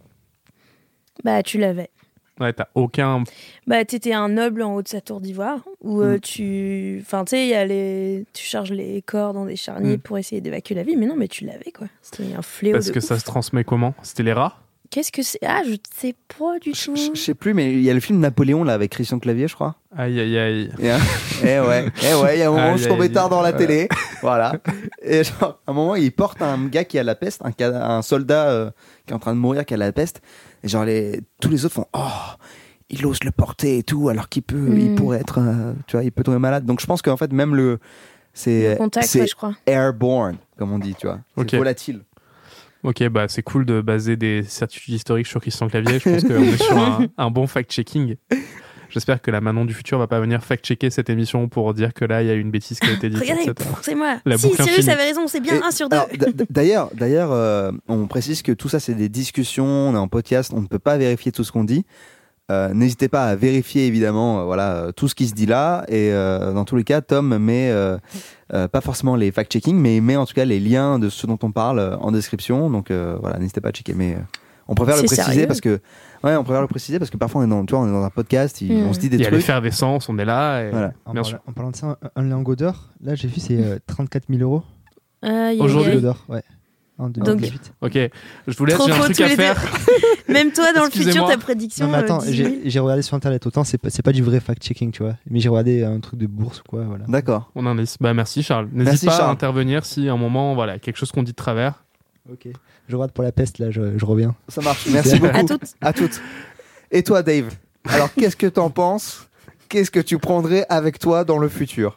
Bah, tu l'avais. Ouais, t'as aucun. Bah, t'étais un noble en haut de sa tour d'ivoire où euh, Mm. tu. Enfin, tu sais, il y a les. Tu charges les corps dans des charniers Mm. pour essayer d'évacuer la vie, mais non, mais tu l'avais, quoi. C'était un fléau. Parce de que ouf. ça se transmet comment? C'était les rats? Qu'est-ce que c'est? Ah, je sais pas du Je tout. je- je sais plus, mais il y a le film Napoléon là avec Christian Clavier, je crois. Aïe, aïe, aïe. Et, euh, eh ouais, eh ouais, il y a un moment où Aïe, je tombais aïe, tard dans la ouais. télé, voilà. Et genre, à un moment, il porte un gars qui a la peste, un, ca- un soldat euh, qui est en train de mourir qui a la peste, et genre les, tous les autres font oh, il ose le porter et tout, alors qu'il peut, Mm. il pourrait être, euh, tu vois, il peut tomber malade. Donc je pense qu'en fait même le, c'est, Le contact, c'est ouais, je crois. airborne, comme on dit, tu vois, c'est Ok. volatile. Ok, bah c'est cool de baser des certitudes historiques sur Christian Clavier. Je pense qu'on est sur un, un bon fact-checking. J'espère que la Manon du futur va pas venir fact-checker cette émission pour dire que là, il y a une bêtise qui a été dite. Regardez, et cetera. pff, c'est moi. La si, boucle Cyrus infinie. avait raison, c'est bien Et- un sur deux. alors, d- d- D'ailleurs, d'ailleurs, euh, on précise que tout ça, c'est des discussions. On est en podcast, on ne peut pas vérifier tout ce qu'on dit. Euh, N'hésitez pas à vérifier évidemment, euh, voilà, euh, tout ce qui se dit là. Et euh, dans tous les cas, Tom met euh, euh, pas forcément les fact-checking, mais il met en tout cas les liens de ce dont on parle euh, en description. Donc euh, voilà, n'hésitez pas à checker. Mais euh, on préfère le C'est préciser sérieux parce que, ouais, on préfère le préciser parce que parfois on est dans, tu vois, on est dans un podcast, il- Mm. on se dit des Il y a trucs. l'effervescence, on est là. Et... Voilà. En, Bien parla- sûr. en parlant de ça, un, un lingot d'or, là j'ai vu c'est euh, trente-quatre mille euros. Aïe, aïe, Aujourd'hui, Un aïe. lingot d'or, ouais. En deux mille dix-huit. Ok, je vous laisse, Trop j'ai un faux truc tous à les deux. faire. Même toi, dans le futur, Excusez-moi. ta prédiction. Non mais attends, euh, dix mille. j'ai j'ai regardé sur internet, autant c'est pas, c'est pas du vrai fact-checking, tu vois. Mais j'ai regardé un truc de bourse ou quoi, voilà. D'accord. On en est. Bah merci Charles. N'hésite Merci, pas à Charles. intervenir si à un moment, voilà, quelque chose qu'on dit de travers. Ok. Je regarde pour la peste, là, je, je reviens. Ça marche. Merci beaucoup. À toutes. À toutes. Et toi, Dave? Alors, qu'est-ce que t'en penses? Qu'est-ce que tu prendrais avec toi dans le futur?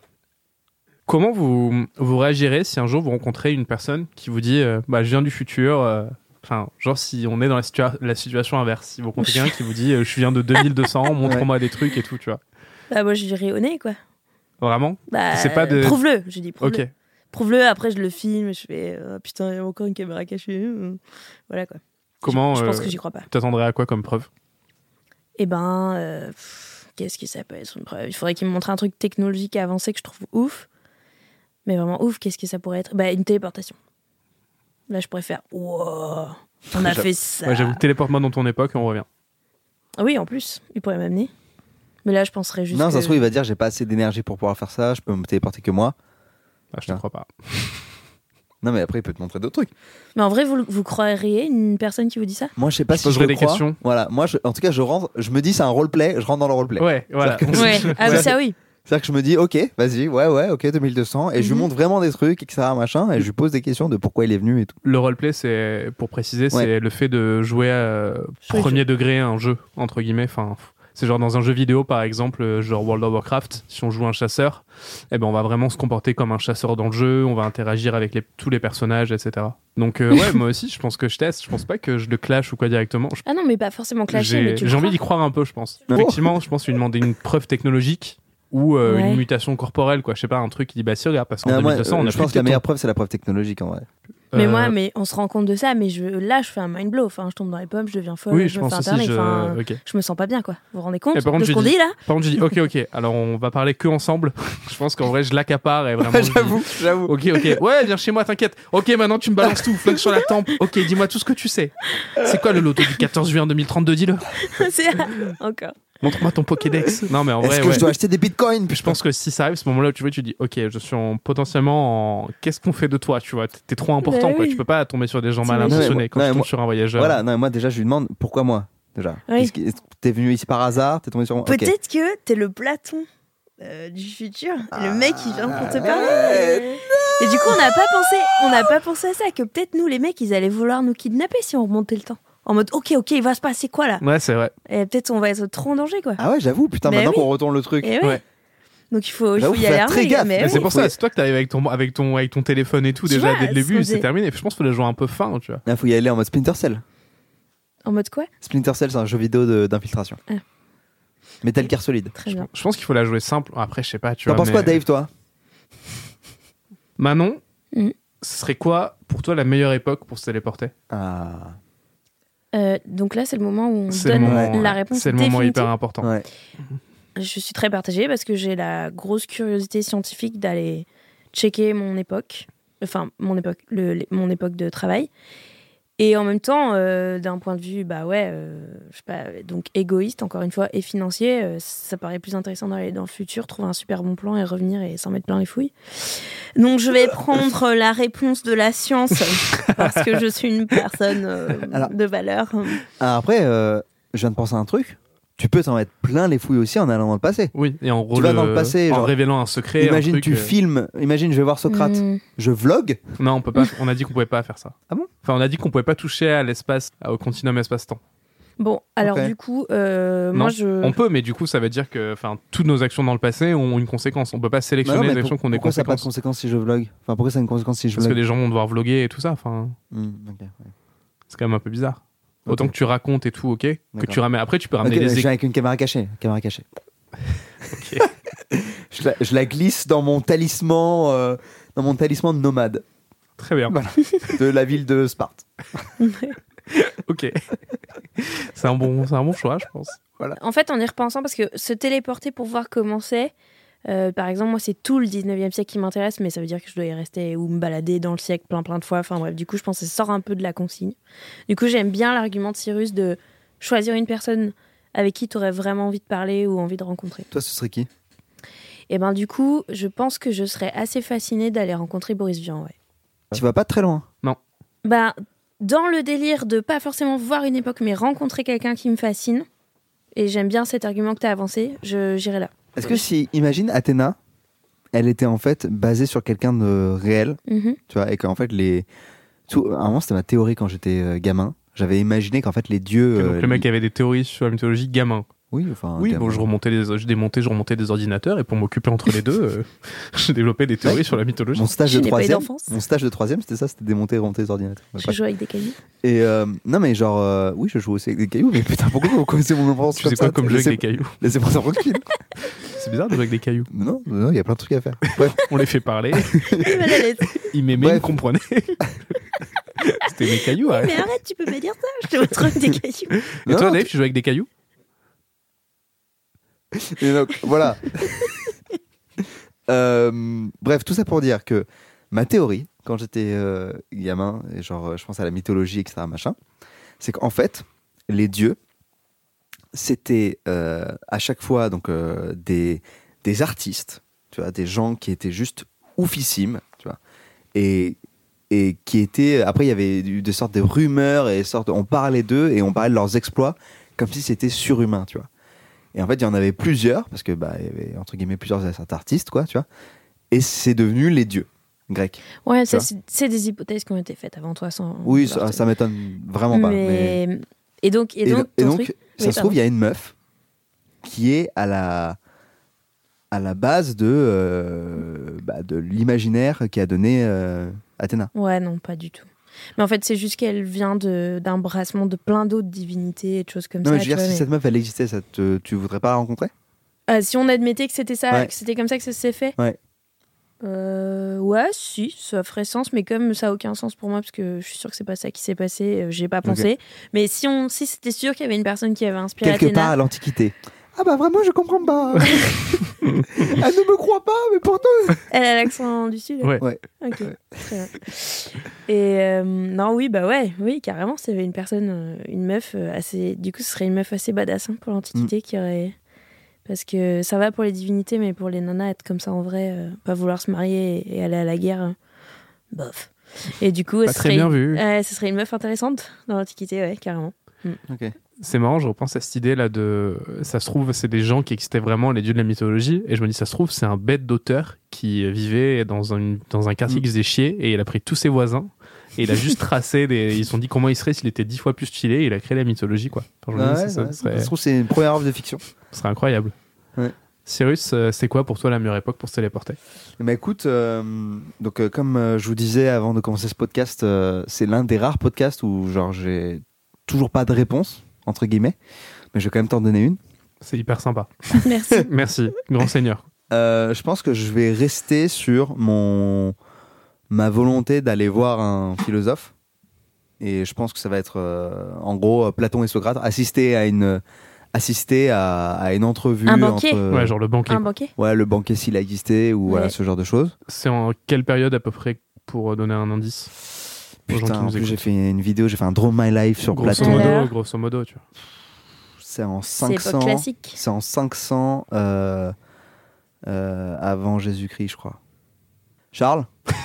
Comment vous, vous réagirez si un jour vous rencontrez une personne qui vous dit euh, bah, je viens du futur euh, enfin, genre si on est dans la, situa- la situation inverse, si vous rencontrez quelqu'un qui vous dit euh, je viens de deux mille deux cents, montre-moi des trucs et tout, tu vois. Bah, moi, je dirais au nez, quoi. Vraiment? Bah, C'est pas de- Prouve-le, je dis prouve-le. Ok. Prouve-le, après, je le filme, je fais oh, putain, il y a encore une caméra cachée. euh. Voilà, quoi. Comment Je, je pense euh, que j'y crois pas. t'attendrais à quoi comme preuve? Eh ben, euh, pff, qu'est-ce que ça peut être une preuve? Il faudrait qu'il me montre un truc technologique avancé que je trouve ouf. Mais vraiment ouf, qu'est-ce que ça pourrait être? Bah, une téléportation. Là, je pourrais faire wow, on a J'avoue- fait ça. Ouais, j'avoue, téléporte-moi dans ton époque et on revient. Ah oui, en plus, il pourrait m'amener. Mais là, je penserais juste. Non, que... ça se trouve, il va dire j'ai pas assez d'énergie pour pouvoir faire ça, je peux me téléporter que moi. Ah, je te Ah. crois pas. Non, mais après, il peut te montrer d'autres trucs. Mais en vrai, vous, vous croiriez une personne qui vous dit ça? Moi, je sais pas Je si je poserai le des crois. questions. Voilà, moi, je- en tout cas, je rentre, je me dis c'est un roleplay, je rentre dans le roleplay. Ouais, voilà. C'est-à-dire que- Ouais, ah, Ouais. mais ça oui. C'est-à-dire que je me dis, ok, vas-y, ouais, ouais, ok, deux mille deux cents, et je lui Mhm. montre vraiment des trucs, et cetera, machin, et je lui pose des questions de pourquoi il est venu et tout. Le roleplay, c'est, pour préciser, c'est Ouais. le fait de jouer à Sur les premier degré à un jeu, entre guillemets. Enfin, c'est genre dans un jeu vidéo, par exemple, euh, genre World of Warcraft, si on joue un chasseur, eh ben on va vraiment se comporter comme un chasseur dans le jeu, on va interagir avec les- tous les personnages, et cetera. Donc, euh, ouais, moi aussi, je pense que je teste. Je pense pas que je le clash ou quoi directement. Je- Ah non, mais pas forcément clashé, J'ai mais tu le j'ai envie crois. d'y croire un peu, je pense. Oh. Effectivement, je pense lui demander une preuve technologique ou euh, Ouais. une mutation corporelle, quoi. Je sais pas, un truc qui dit, bah si, regarde, parce qu'en Non, moi, deux mille deux cents, on euh, a je plus pense de que la tétons. meilleure preuve, c'est la preuve technologique, en vrai. Mais Euh, moi, mais on se rend compte de ça, mais je, là, je fais un mind blow. Enfin, je tombe dans les pommes, je deviens folle, Oui, je, je me pense fais aussi. interner. Je... Enfin, ok. je me sens pas bien, quoi. Vous vous rendez compte Et par contre, de ce je qu'on dis- dit là? Par contre, je dis, ok, ok. Alors, on va parler que ensemble. Je pense qu'en vrai, je l'accapare et vraiment. je dis, j'avoue, j'avoue. Ok, ok. Ouais, viens chez moi, t'inquiète. Ok, maintenant tu me balances tout, flingue sur la tempe. Ok, dis-moi tout ce que tu sais. C'est quoi le loto du quatorze juin deux mille trente-deux, dis-le. C'est encore. Montre-moi ton Pokédex. Non, mais en Est-ce vrai, que ouais. je dois acheter des bitcoins? Je pense que si ça arrive, ce moment-là, tu vois, tu dis, ok, je suis en, potentiellement en. Qu'est-ce qu'on fait de toi, tu vois? T'es trop important, Bah quoi. oui. Tu peux pas tomber sur des gens mal T'imagines. intentionnés Ouais, quand ouais, tu tombes moi- sur un voyageur. Voilà, non, moi déjà, je lui demande pourquoi moi, déjà. Oui. Est-ce que- est-ce que t'es venu ici par hasard? T'es tombé sur moi? Ok. Peut-être que t'es le Platon euh, du futur, le mec qui vient pour te Ah, parler. Et du coup, on n'a pas pensé, on n'a pas pensé à ça, que peut-être nous, les mecs, ils allaient vouloir nous kidnapper si on remontait le temps. En mode, ok, ok, il va se passer quoi là? Ouais, c'est vrai. Et peut-être on va être trop en danger, quoi. Ah ouais, j'avoue, putain, Mais maintenant oui. qu'on retourne le truc. Et ouais. Ouais. Donc il faut, il J'avoue, faut y faut aller faire armé, très les gars, gaffe. mais Mais oui. c'est pour faut- ça, c'est toi que t'arrives avec ton, avec, ton, avec ton téléphone et tout, Tu déjà vois, dès le début, c'est- c'est terminé. Je pense qu'il faut les jouer un peu fin, tu vois. Il faut y aller en mode Splinter Cell. En mode quoi? Splinter Cell, c'est un jeu vidéo de- d'infiltration. Ah. Metal Gear Solid. Très bien. Je pense qu'il faut la jouer simple. Après, je sais pas, tu T'en vois. penses mais- quoi, Dave, toi? Manon, Mhm. ce serait quoi pour toi la meilleure époque pour se téléporter? Ah. Euh, donc là, c'est le moment où on C'est le donne moment, la ouais. réponse C'est le moment définitive. hyper important. Ouais. Je suis très partagée parce que j'ai la grosse curiosité scientifique d'aller checker mon époque, enfin mon époque, le, les- mon époque de travail. Et en même temps, euh, d'un point de vue, bah ouais, euh, je sais pas, donc égoïste encore une fois et financier, euh, ça paraît plus intéressant d'aller dans le futur, trouver un super bon plan et revenir et s'en mettre plein les fouilles. Donc je vais prendre la réponse de la science parce que je suis une personne euh, Alors- de valeur. Alors après, euh, je viens de penser à un truc. Tu peux t'en mettre plein les fouilles aussi en allant dans le passé. Oui, et en Tu vas dans le passé, en genre, révélant un secret. Imagine, un truc, tu euh, filmes. Imagine, je vais voir Socrate. Hmm. Je vlog. Non, on peut pas. On a dit qu'on pouvait pas faire ça. Ah bon? Enfin, on a dit qu'on pouvait pas toucher à l'espace, au continuum espace-temps. Bon, alors Ok. du coup, euh, Non, moi je... On peut, mais du coup, ça veut dire que, enfin, toutes nos actions dans le passé ont une conséquence. On peut pas Bah sélectionner non, mais les actions pour- qui ont des pourquoi ça n'a pas de conséquences. conséquences si je vlog? Enfin, pourquoi ça a une conséquence si je Parce que vlog? les gens vont devoir vloguer et tout ça. Enfin, Hmm, ok, ouais. c'est quand même un peu bizarre. Autant Ok. que tu racontes et tout, ok. Que D'accord. tu ramènes. Après, tu peux ramener Ok, des je éc- viens avec une caméra cachée. Caméra cachée. Ok. Je la, je la glisse dans mon talisman, euh, dans mon talisman de nomade Très bien. Voilà. de la ville de Sparte. Ok. c'est un bon, c'est un bon choix, je pense. En fait, en y repensant, parce que se téléporter pour voir comment c'est, euh, par exemple, moi, c'est tout le dix-neuvième siècle qui m'intéresse, mais ça veut dire que je dois y rester ou me balader dans le siècle plein plein de fois. Enfin bref, du coup, je pense que ça sort un peu de la consigne. Du coup, j'aime bien l'argument de Cyrus de choisir une personne avec qui tu aurais vraiment envie de parler ou envie de rencontrer. Toi, ce serait qui? Et ben du coup, je pense que je serais assez fascinée d'aller rencontrer Boris Vian, ouais. Tu vas pas très loin. Ben, dans le délire de pas forcément voir une époque, mais rencontrer quelqu'un qui me fascine, et j'aime bien cet argument que tu as avancé, je, j'irai là. Est-ce que si, imagine, Athéna, elle était en fait basée sur quelqu'un de réel, Mhm. tu vois, et qu'en fait les, tout, à un moment c'était ma théorie quand j'étais euh, gamin. J'avais imaginé qu'en fait les dieux. Donc, euh, le mec avait des théories sur la mythologie gamin. Oui, enfin. Oui, gamin. bon, je remontais les, je démontais, je remontais des ordinateurs et pour m'occuper entre les deux, euh, je développais des théories Ouais. sur la mythologie. Mon stage Je de n'ai pas eu troisième. d'enfance. Mon stage de troisième, c'était ça, c'était démonter et remonter les ordinateurs. Ouais, Je bref. joue avec des cailloux. Et euh, non mais genre, euh, oui, je joue aussi avec des cailloux. Mais putain, pourquoi vous connaissez mon enfance Tu sais ça quoi comme jeu avec Laissez- des cailloux? Laissez-moi ça tranquille. C'est bizarre de jouer avec des cailloux. Non, non, il y a plein de trucs à faire. Bref. On les fait parler, Il va la laisser. ils m'aimaient, ils Bref. me comprenaient. C'était mes cailloux, arrête. Mais arrête, tu peux pas dire ça. Je te montre avec des cailloux. Et Non, toi, non, Dave, tu joues avec des cailloux? Et donc, voilà. Euh, bref, tout ça pour dire que ma théorie, quand j'étais euh, gamin, et genre, euh, je pense à la mythologie, et cetera, machin, c'est qu'en fait, les dieux, c'était euh, à chaque fois donc euh, des, des artistes, tu vois, des gens qui étaient juste oufissimes, tu vois, et, et qui étaient. Après, il y avait eu des sortes de rumeurs et sortes, on parlait d'eux et on parlait de leurs exploits comme si c'était surhumain, tu vois. Et en fait, il y en avait plusieurs, parce que bah, il y avait entre guillemets plusieurs artistes, quoi, tu vois. Et c'est devenu les dieux grecs. Ouais, Tu ça, vois. c'est c'est des hypothèses qui ont été faites avant toi sans. Oui, vouloir ça, te- ça m'étonne vraiment pas. mais- Mais... Et donc, et Et, donc, do- et ton donc, truc- ça Oui, se trouve, il y a une meuf qui est à la, à la base de, euh, bah, de l'imaginaire qui a donné euh, Athéna. Ouais, non, pas du tout. Mais en fait, c'est juste qu'elle vient de- d'un brassement de plein d'autres divinités et de choses comme Non, ça. mais je veux tu dire, vois, si mais- cette meuf, elle existait, ça te, tu voudrais pas la rencontrer? Ah, si on admettait que c'était ça, Ouais. que c'était comme ça que ça s'est fait. Ouais. Euh, ouais, si, ça ferait sens, mais comme ça a aucun sens pour moi, parce que je suis sûre que c'est pas ça qui s'est passé, euh, j'ai pas pensé. Okay. Mais si on, si c'était sûr qu'il y avait une personne qui avait inspiré quelque Athéna... part à l'Antiquité. Ah bah vraiment, je comprends pas. Elle ne me croit pas, mais pourtant. Elle a l'accent du sud. Ouais. Ouais. Ok. Très bien. Et euh, non, oui, bah ouais, oui, carrément, s'il y avait une personne, euh, une meuf euh, assez, du coup, ce serait une meuf assez badass hein, pour l'Antiquité mm. qui aurait. Parce que ça va pour les divinités, mais pour les nanas, être comme ça en vrai, euh, pas vouloir se marier et aller à la guerre, euh, bof. Et du coup, pas ce très serait, bien vu. Euh, ce serait une meuf intéressante dans l'Antiquité, ouais, carrément. Mm. Ok. C'est marrant, je repense à cette idée là de. Ça se trouve, c'est des gens qui existaient vraiment, les dieux de la mythologie, et je me dis, ça se trouve, c'est un bête d'auteur qui vivait dans un, dans un quartier mm. qui faisait chier, et il a pris tous ses voisins. Et il a juste tracé des. Ils se sont dit comment il serait s'il était dix fois plus stylé, et il a créé la mythologie, quoi. Enfin, ah ouais, ouais, ça, ouais. serait... ça se trouve, c'est une première œuvre de fiction. Ce serait incroyable. Ouais. Cyrus, c'est quoi pour toi la meilleure époque pour se téléporter ? Bah écoute, euh, donc euh, comme euh, je vous disais avant de commencer ce podcast, euh, c'est l'un des rares podcasts où genre j'ai toujours pas de réponse entre guillemets, mais je vais quand même t'en donner une. C'est hyper sympa. Merci. Merci, grand seigneur. Euh, je pense que je vais rester sur mon ma volonté d'aller voir un philosophe, et je pense que ça va être euh, en gros Platon et Socrate, assister à une assister à, à une entrevue un banquet. entre ouais, genre le banquet. Un banquet. Ouais, le banquet s'il a existé, ou ouais. voilà, ce genre de choses. C'est en quelle période à peu près pour donner un indice? Putain, en plus j'ai fait une vidéo, j'ai fait un Draw My Life sur grosso Platon. Modo, grosso modo, tu vois. C'est en cinq cents. C'est classique. C'est en cinq cents euh, euh, avant Jésus-Christ, je crois. Charles?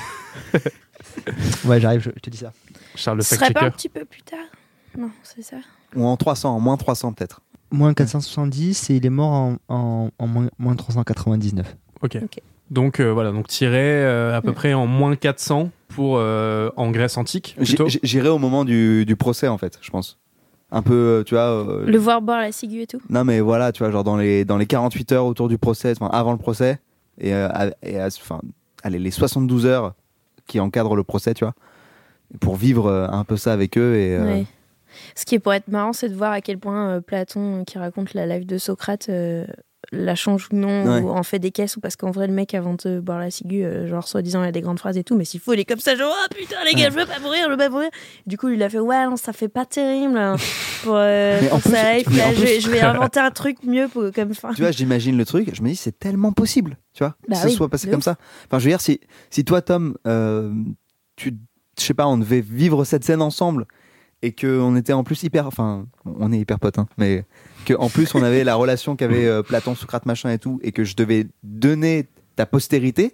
Ouais, j'arrive, je, je te dis ça. Charles le Ce serait fact-checker. pas un petit peu plus tard? Non, c'est ça. Ou en trois cents, en moins trois cents peut-être. Moins quatre cent soixante-dix et il est mort en, en, en moins, moins trois cent quatre-vingt-dix-neuf. Ok. Ok. Donc euh, voilà, donc tiré euh, à peu Mm. près en moins quatre cents pour euh, en Grèce antique. Plutôt. J- J'irai au moment du, du procès en fait, je pense. Un peu, tu vois. Euh, Le voir boire la ciguë et tout. Non mais voilà, tu vois, genre dans les, dans les quarante-huit heures autour du procès, enfin avant le procès, et, euh, à- et à- enfin, allez, les soixante-douze heures qui encadrent le procès, tu vois, pour vivre euh, un peu ça avec eux. Et, euh, Ouais. Ce qui pourrait être marrant, c'est de voir à quel point euh, Platon, euh, qui raconte la life de Socrate, euh, la change ou non, Ouais. ou en fait des caisses, ou parce qu'en vrai, le mec, avant de boire la ciguë, euh, genre, soi-disant, il a des grandes phrases et tout, mais s'il faut, il est comme ça, genre, oh putain, les gars, Ouais. je veux pas mourir, je veux pas mourir. Du coup, il a fait, ouais, non, ça fait pas terrible hein, pour, euh, Mais en pour plus- sa life. mais Là, en je, plus- vais- je vais inventer un truc mieux pour, comme fin. Tu vois, j'imagine le truc, je me dis c'est tellement possible, tu vois, Bah que ce oui, soit passé de comme ouf. ça. Enfin, je veux dire, si, si toi, Tom, euh, tu, je sais pas, on devait vivre cette scène ensemble et qu'on était en plus hyper, enfin, on est hyper potes, hein, mais que en plus on avait la relation qu'avait euh, Platon, Socrate, machin et tout, et que je devais donner ta postérité.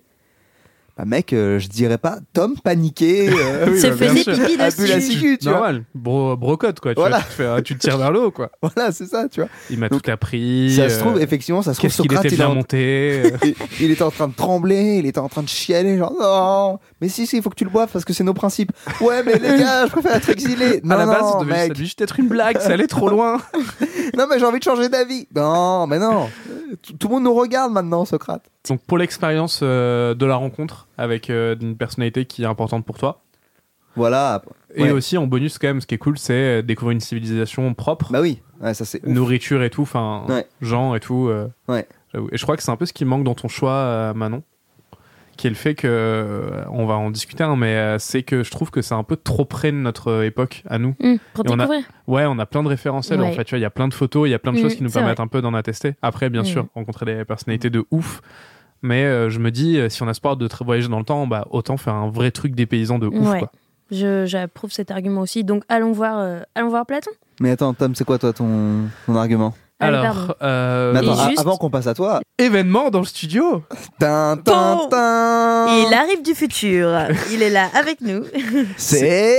Bah mec, euh, je dirais pas Tom paniqué, euh, Oui, Se bah, bien faisait sûr. pipi a bu la dessus. ciguë, tu vois. Normal, Bro, brocote quoi. Tu, Voilà. vois, tu, te fais- tu te tires vers le haut quoi. Voilà, c'est ça, tu vois. Il m'a Donc, tout appris. Ça se trouve, euh, effectivement, ça se trouve Qu'est-ce qu'il Socrate, était il est bien en- monté. euh. il, il était en train de trembler, il était en train de chialer, genre non, mais si, si, il faut que tu le boives parce que c'est nos principes. Ouais, mais les gars, je préfère être exilé. Non, à la base, non, ça devait, ça mec. devait juste être une blague, ça allait trop loin. Non, mais j'ai envie de changer d'avis. Non, mais non. Tout, tout le monde nous regarde maintenant, Socrate. Donc pour l'expérience euh, de la rencontre avec euh, une personnalité qui est importante pour toi, Voilà. et Ouais. aussi en bonus quand même, ce qui est cool, c'est euh, découvrir une civilisation propre, Bah oui, ouais, ça c'est ouf. nourriture et tout, enfin Ouais. gens et tout. euh, Ouais. j'avoue. Et je crois que c'est un peu ce qui manque dans ton choix, euh, Manon, qui est le fait que, euh, on va en discuter, hein, mais euh, c'est que je trouve que c'est un peu trop près de notre euh, époque à nous. Hum, pour Et on a- découvrir. Ouais, on a plein de référentiels Ouais. en fait, tu vois, il y a plein de photos, il y a plein de Mm, choses qui nous c'est permettent vrai. un peu d'en attester. Après, bien Mm. sûr, rencontrer des personnalités de ouf, mais euh, je me dis, euh, si on a espoir de tra- voyager dans le temps, bah autant faire un vrai truc des paysans de ouf, Ouais. quoi. Je, j'approuve cet argument aussi. Donc, allons voir, euh, allons voir Platon. Mais attends, Tom, c'est quoi toi ton, ton argument? Allez, pardon. Alors, euh, Mais attends, Et a- juste- avant qu'on passe à toi. événement dans le studio. Tin, tin, Bon. tin. Il arrive du futur. Il est là avec nous. C'est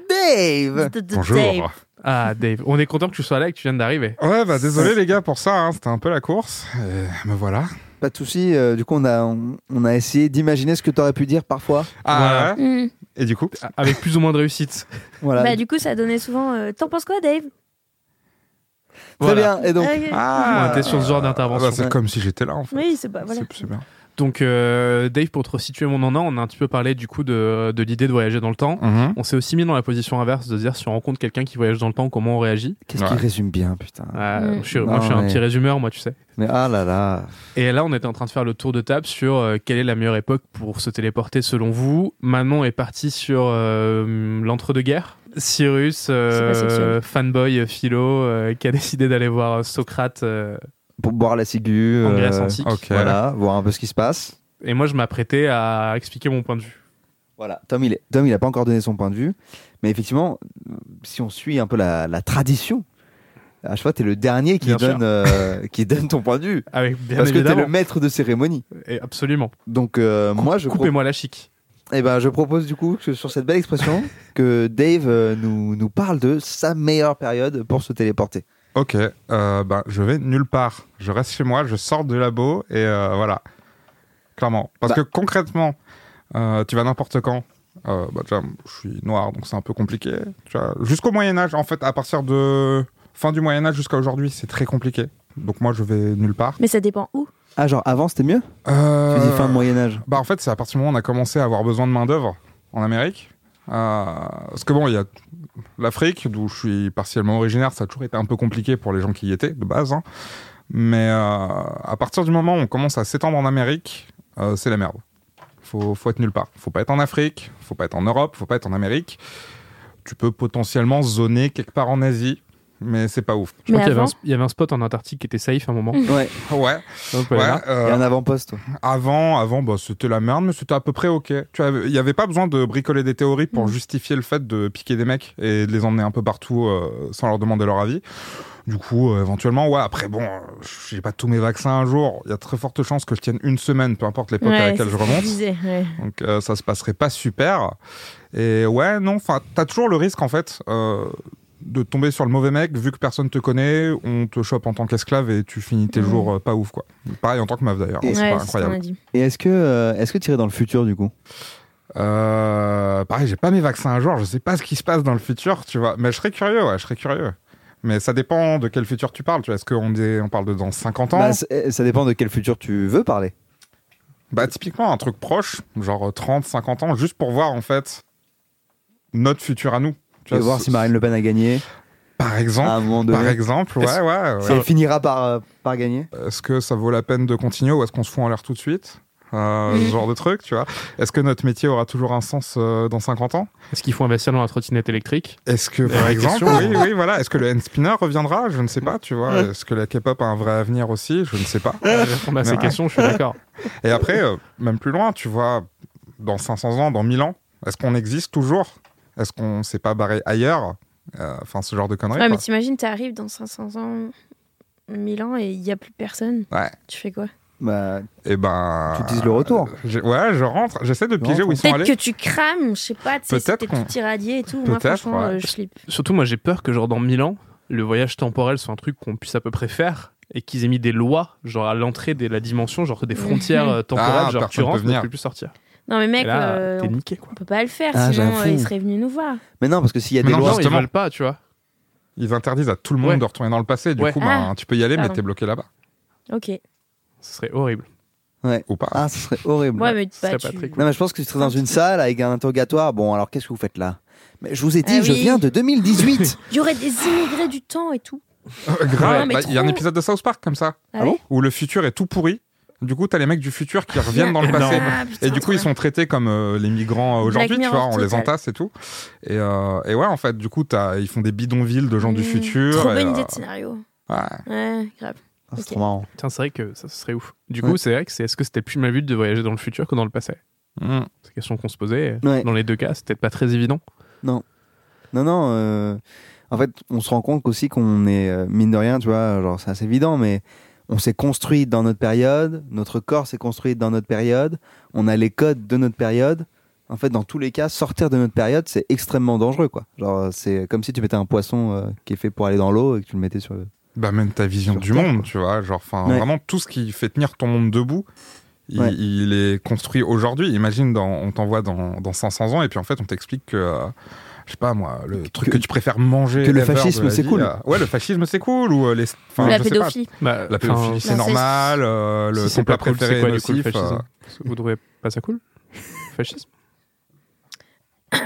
Dave. Bonjour. Dave. Ah, Dave, on est content que tu sois là et que tu viennes d'arriver. Ouais, bah désolé les gars pour ça, hein, c'était un peu la course. Euh, me voilà. Pas de souci. euh, du coup, on a, on, on a essayé d'imaginer ce que t'aurais pu dire parfois. Ah, Voilà. ouais. Hmm. Et du coup Avec plus ou moins de réussite. Voilà. Bah, du coup, ça donnait souvent. euh, T'en penses quoi, Dave? Très Voilà. bien. Et donc, Ok. Ah, On était sur ce genre ah, d'intervention. bah, c'est Ouais. comme si j'étais là en fait. Oui, c'est pas. Voilà. C'est- c'est bien. Donc, euh, Dave, pour te resituer mon nana, on a un petit peu parlé du coup de, de l'idée de voyager dans le temps. Mhm. On s'est aussi mis dans la position inverse de dire si on rencontre quelqu'un qui voyage dans le temps, comment on réagit. Qu'est-ce Ouais. qui résume bien, putain. Ah, Mm. je suis, Non, moi, je suis un mais- petit résumeur, moi, tu sais. Mais ah là là. Et là, on était en train de faire le tour de table sur euh, quelle est la meilleure époque pour se téléporter selon vous. Manon est partie sur euh, l'entre-deux-guerres. Cyrus, euh, C'est pas sexuel. fanboy, philo, euh, qui a décidé d'aller voir Socrate. euh, Pour boire la ciguë. En euh, Grèce antique. Ok. Voilà, voir un peu ce qui se passe. Et moi, je m'apprêtais à expliquer mon point de vue. Voilà. Tom, il est, Tom, il a pas encore donné son point de vue. Mais effectivement, si on suit un peu la, la tradition, à chaque fois, t'es le dernier qui Bien sûr. donne, euh, qui donne ton point de vue. Avec, bien Parce que t'es évidemment. le maître de cérémonie. Et absolument. Donc, euh, moi, je, pro- Coupez-moi la chic. eh ben, je propose du coup, que sur cette belle expression, que Dave euh, nous, nous parle de sa meilleure période pour se téléporter. Ok, euh, bah, je vais nulle part. Je reste chez moi, je sors du labo et euh, voilà. Clairement. Parce Bah. que concrètement, euh, tu vas n'importe quand. Euh, bah, déjà, je suis noir, donc c'est un peu compliqué. Tu vois. Jusqu'au Moyen-Âge, en fait, à partir de fin du Moyen-Âge jusqu'à aujourd'hui, c'est très compliqué. Donc moi, je vais nulle part. Mais ça dépend où. Ah, genre, avant, c'était mieux Euh, Tu dis fin de Moyen-Âge. Bah en fait, c'est à partir du moment où on a commencé à avoir besoin de main-d'œuvre en Amérique. Euh, parce que bon, il y a l'Afrique, d'où je suis partiellement originaire, ça a toujours été un peu compliqué pour les gens qui y étaient, de base. Hein. Mais euh, à partir du moment où on commence à s'étendre en Amérique, euh, c'est la merde. Faut, faut être nulle part. Faut pas être en Afrique, faut pas être en Europe, faut pas être en Amérique. Tu peux potentiellement zoner quelque part en Asie, mais c'est pas ouf. Je Mais crois qu'il y avait, un, avant- sp- il y avait un spot en Antarctique qui était safe à un moment. Ouais, Ouais, On peut aller ouais. là. il y euh, a un avant-poste. ouais. Avant, avant bah, c'était la merde, mais c'était à peu près ok. Tu avais- Il n'y avait pas besoin de bricoler des théories pour Mm. justifier le fait de piquer des mecs et de les emmener un peu partout euh, sans leur demander leur avis. Du coup, euh, éventuellement, ouais, après, bon, euh, j'ai pas tous mes vaccins un jour. Il y a très forte chance que je tienne une semaine, peu importe l'époque à Ouais, laquelle c'est je ce que remonte. disais, ouais. Donc euh, ça se passerait pas super. Et ouais, non, enfin, t'as toujours le risque, en fait, euh, de tomber sur le mauvais mec, vu que personne te connaît, on te chope en tant qu'esclave et tu finis tes Mm. jours euh, pas ouf, quoi. Pareil en tant que meuf, d'ailleurs. Et- C'est Ouais, pas c'est ce qu'on a incroyable. dit. Et est-ce que euh, est-ce que tu irais dans le futur, du coup Euh, pareil, j'ai pas mes vaccins à jour, je sais pas ce qui se passe dans le futur, tu vois. Mais je serais curieux, ouais, je serais curieux. Mais ça dépend de quel futur tu parles, tu vois. Est-ce qu'on dit- on parle de dans cinquante ans Bah, c'est- Ça dépend de quel futur tu veux parler. Bah, typiquement, un truc proche, genre trente, cinquante ans, juste pour voir, en fait, notre futur à nous. Tu Et vois, voir c'est- si Marine Le Pen a gagné Par à exemple, un moment donné. par exemple, ouais, Est-ce- ouais, ouais. Si elle finira par, euh, par gagner. Est-ce que ça vaut la peine de continuer ou est-ce qu'on se fout en l'air tout de suite Euh, Mm. Ce genre de truc, tu vois. Est-ce que notre métier aura toujours un sens euh, dans cinquante ans Est-ce qu'il faut investir dans la trottinette électrique? Est-ce que, Et par la exemple, question, oui, oui, voilà. Est-ce que le hand spinner reviendra Je ne sais pas, tu vois. Ouais. Est-ce que la K-pop a un vrai avenir aussi Je ne sais pas. Euh, Répondre à ces Ouais. questions, je suis d'accord. Et après, euh, même plus loin, tu vois, dans cinq cents ans, dans mille ans, est-ce qu'on existe toujours Est-ce qu'on s'est pas barré ailleurs Euh, Enfin, ce genre de conneries. Ouais, mais quoi. t'imagines, t'arrives dans cinq cents ans, mille ans et il n'y a plus personne. Ouais. Tu fais quoi? Bah, Et ben. tu utilises le retour. je- ouais, je rentre. J'essaie de Je piger où rentre. ils sont Peut-être allés. que tu crames, je sais pas, tu sais, Peut-être c'était qu'on- tout irradié et tout. Moi, Peut-être, franchement, ouais. euh, je flippe. Surtout, moi, j'ai peur que, genre, dans mille ans, le voyage temporel soit un truc qu'on puisse à peu près faire et qu'ils aient mis des lois, genre, à l'entrée de la dimension, genre des frontières euh, temporelles, Ah, genre, tu personne peut rentres, tu venir. ne peux plus sortir. Non, mais Et mec, là, euh, t'es on, niqué, quoi. on peut pas le faire, Ah, sinon j'avoue. euh, ils seraient venus nous voir. Mais non, parce que s'il y a Mais des non, lois. Non, ils justement. veulent pas, tu vois. Ils interdisent à tout le monde Ouais. de retourner dans le passé. Du Ouais. coup, ben, Ah, tu peux y aller, mais pardon. t'es bloqué là-bas. Ok. Ce serait horrible. Ou pas. Ah, ce serait horrible. Ouais, mais Ce serait bah, pas tu... très cool. Non, mais je pense que tu serais dans une salle avec un interrogatoire. Bon, alors qu'est-ce que vous faites là? Mais je vous ai dit, Ah je oui. viens de deux mille dix-huit. Il y aurait des immigrés du temps et tout. Euh, grave. Ouais, mais Bah, Il y a un trop. épisode de South Park comme ça, Ah bon où le futur est tout pourri. Du coup, t'as les mecs du futur qui reviennent dans le Énorme. passé. Ah, putain, Et du coup, trop ils sont traités comme euh, les migrants euh, aujourd'hui, tu Black vois, Mirror on les total. entasse et tout. Et, euh, et ouais, en fait, du coup, t'as- ils font des bidonvilles de gens du Mmh, futur. Trop et, bonne euh, idée de scénario. ouais. Ouais, grave. Ah, c'est Ok. trop marrant. Tiens, c'est vrai que ça, ce serait ouf. Du Ouais. coup, c'est vrai que c'est est-ce que c'était plus ma but de voyager dans le futur que dans le passé? Mm. C'est la question qu'on se posait. Ouais. Dans les deux cas, c'est peut-être pas très évident. Non, non. euh, En fait, on se rend compte aussi qu'on est, euh, mine de rien, tu vois, genre c'est assez évident, mais on s'est construit dans notre période, notre corps s'est construit dans notre période, on a les codes de notre période. En fait, dans tous les cas, sortir de notre période, c'est extrêmement dangereux, quoi. Genre, c'est comme si tu mettais un poisson euh, qui est fait pour aller dans l'eau et que tu le mettais sur le... Bah, même ta vision Sur du Terre, monde, quoi. tu vois. Genre, enfin, Ouais. vraiment, tout ce qui fait tenir ton monde debout, il, Ouais. il est construit aujourd'hui. Imagine, dans, on t'envoie dans, dans cinq cents ans, et puis en fait, on t'explique que. euh, je sais pas moi, le truc que, que tu préfères manger. Que le ever fascisme, de la c'est vie, cool. euh, ouais, le fascisme, c'est cool. Ou euh, les. Enfin, La je sais pas. pédophilie. Bah, La pédophilie, c'est l'inceste. normal. euh, le si c'est ton plat pas cool, préféré c'est quoi est du coup le nocif. fascisme euh, Vous trouvez pas ça cool? Fascisme? Ok.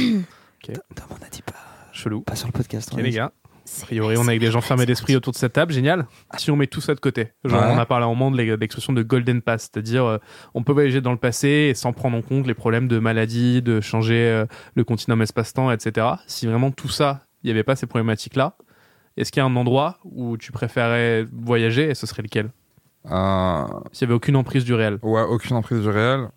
Tom, on a dit pas. Chelou. Pas sur le podcast. Ok on a les dit- gars. A priori, on est avec des gens fermés d'esprit autour de cette table, génial. Si on met tout ça de côté, genre Ouais. on a parlé à un moment de l'e- de l'expression de golden pass, c'est-à-dire euh, on peut voyager dans le passé et sans prendre en compte les problèmes de maladie, de changer euh, le continuum espace-temps, et cetera. Si vraiment tout ça, il n'y avait pas ces problématiques-là, est-ce qu'il y a un endroit où tu préférais voyager et ce serait lequel? euh, S'il n'y avait aucune emprise du réel. Ouais, aucune emprise du réel.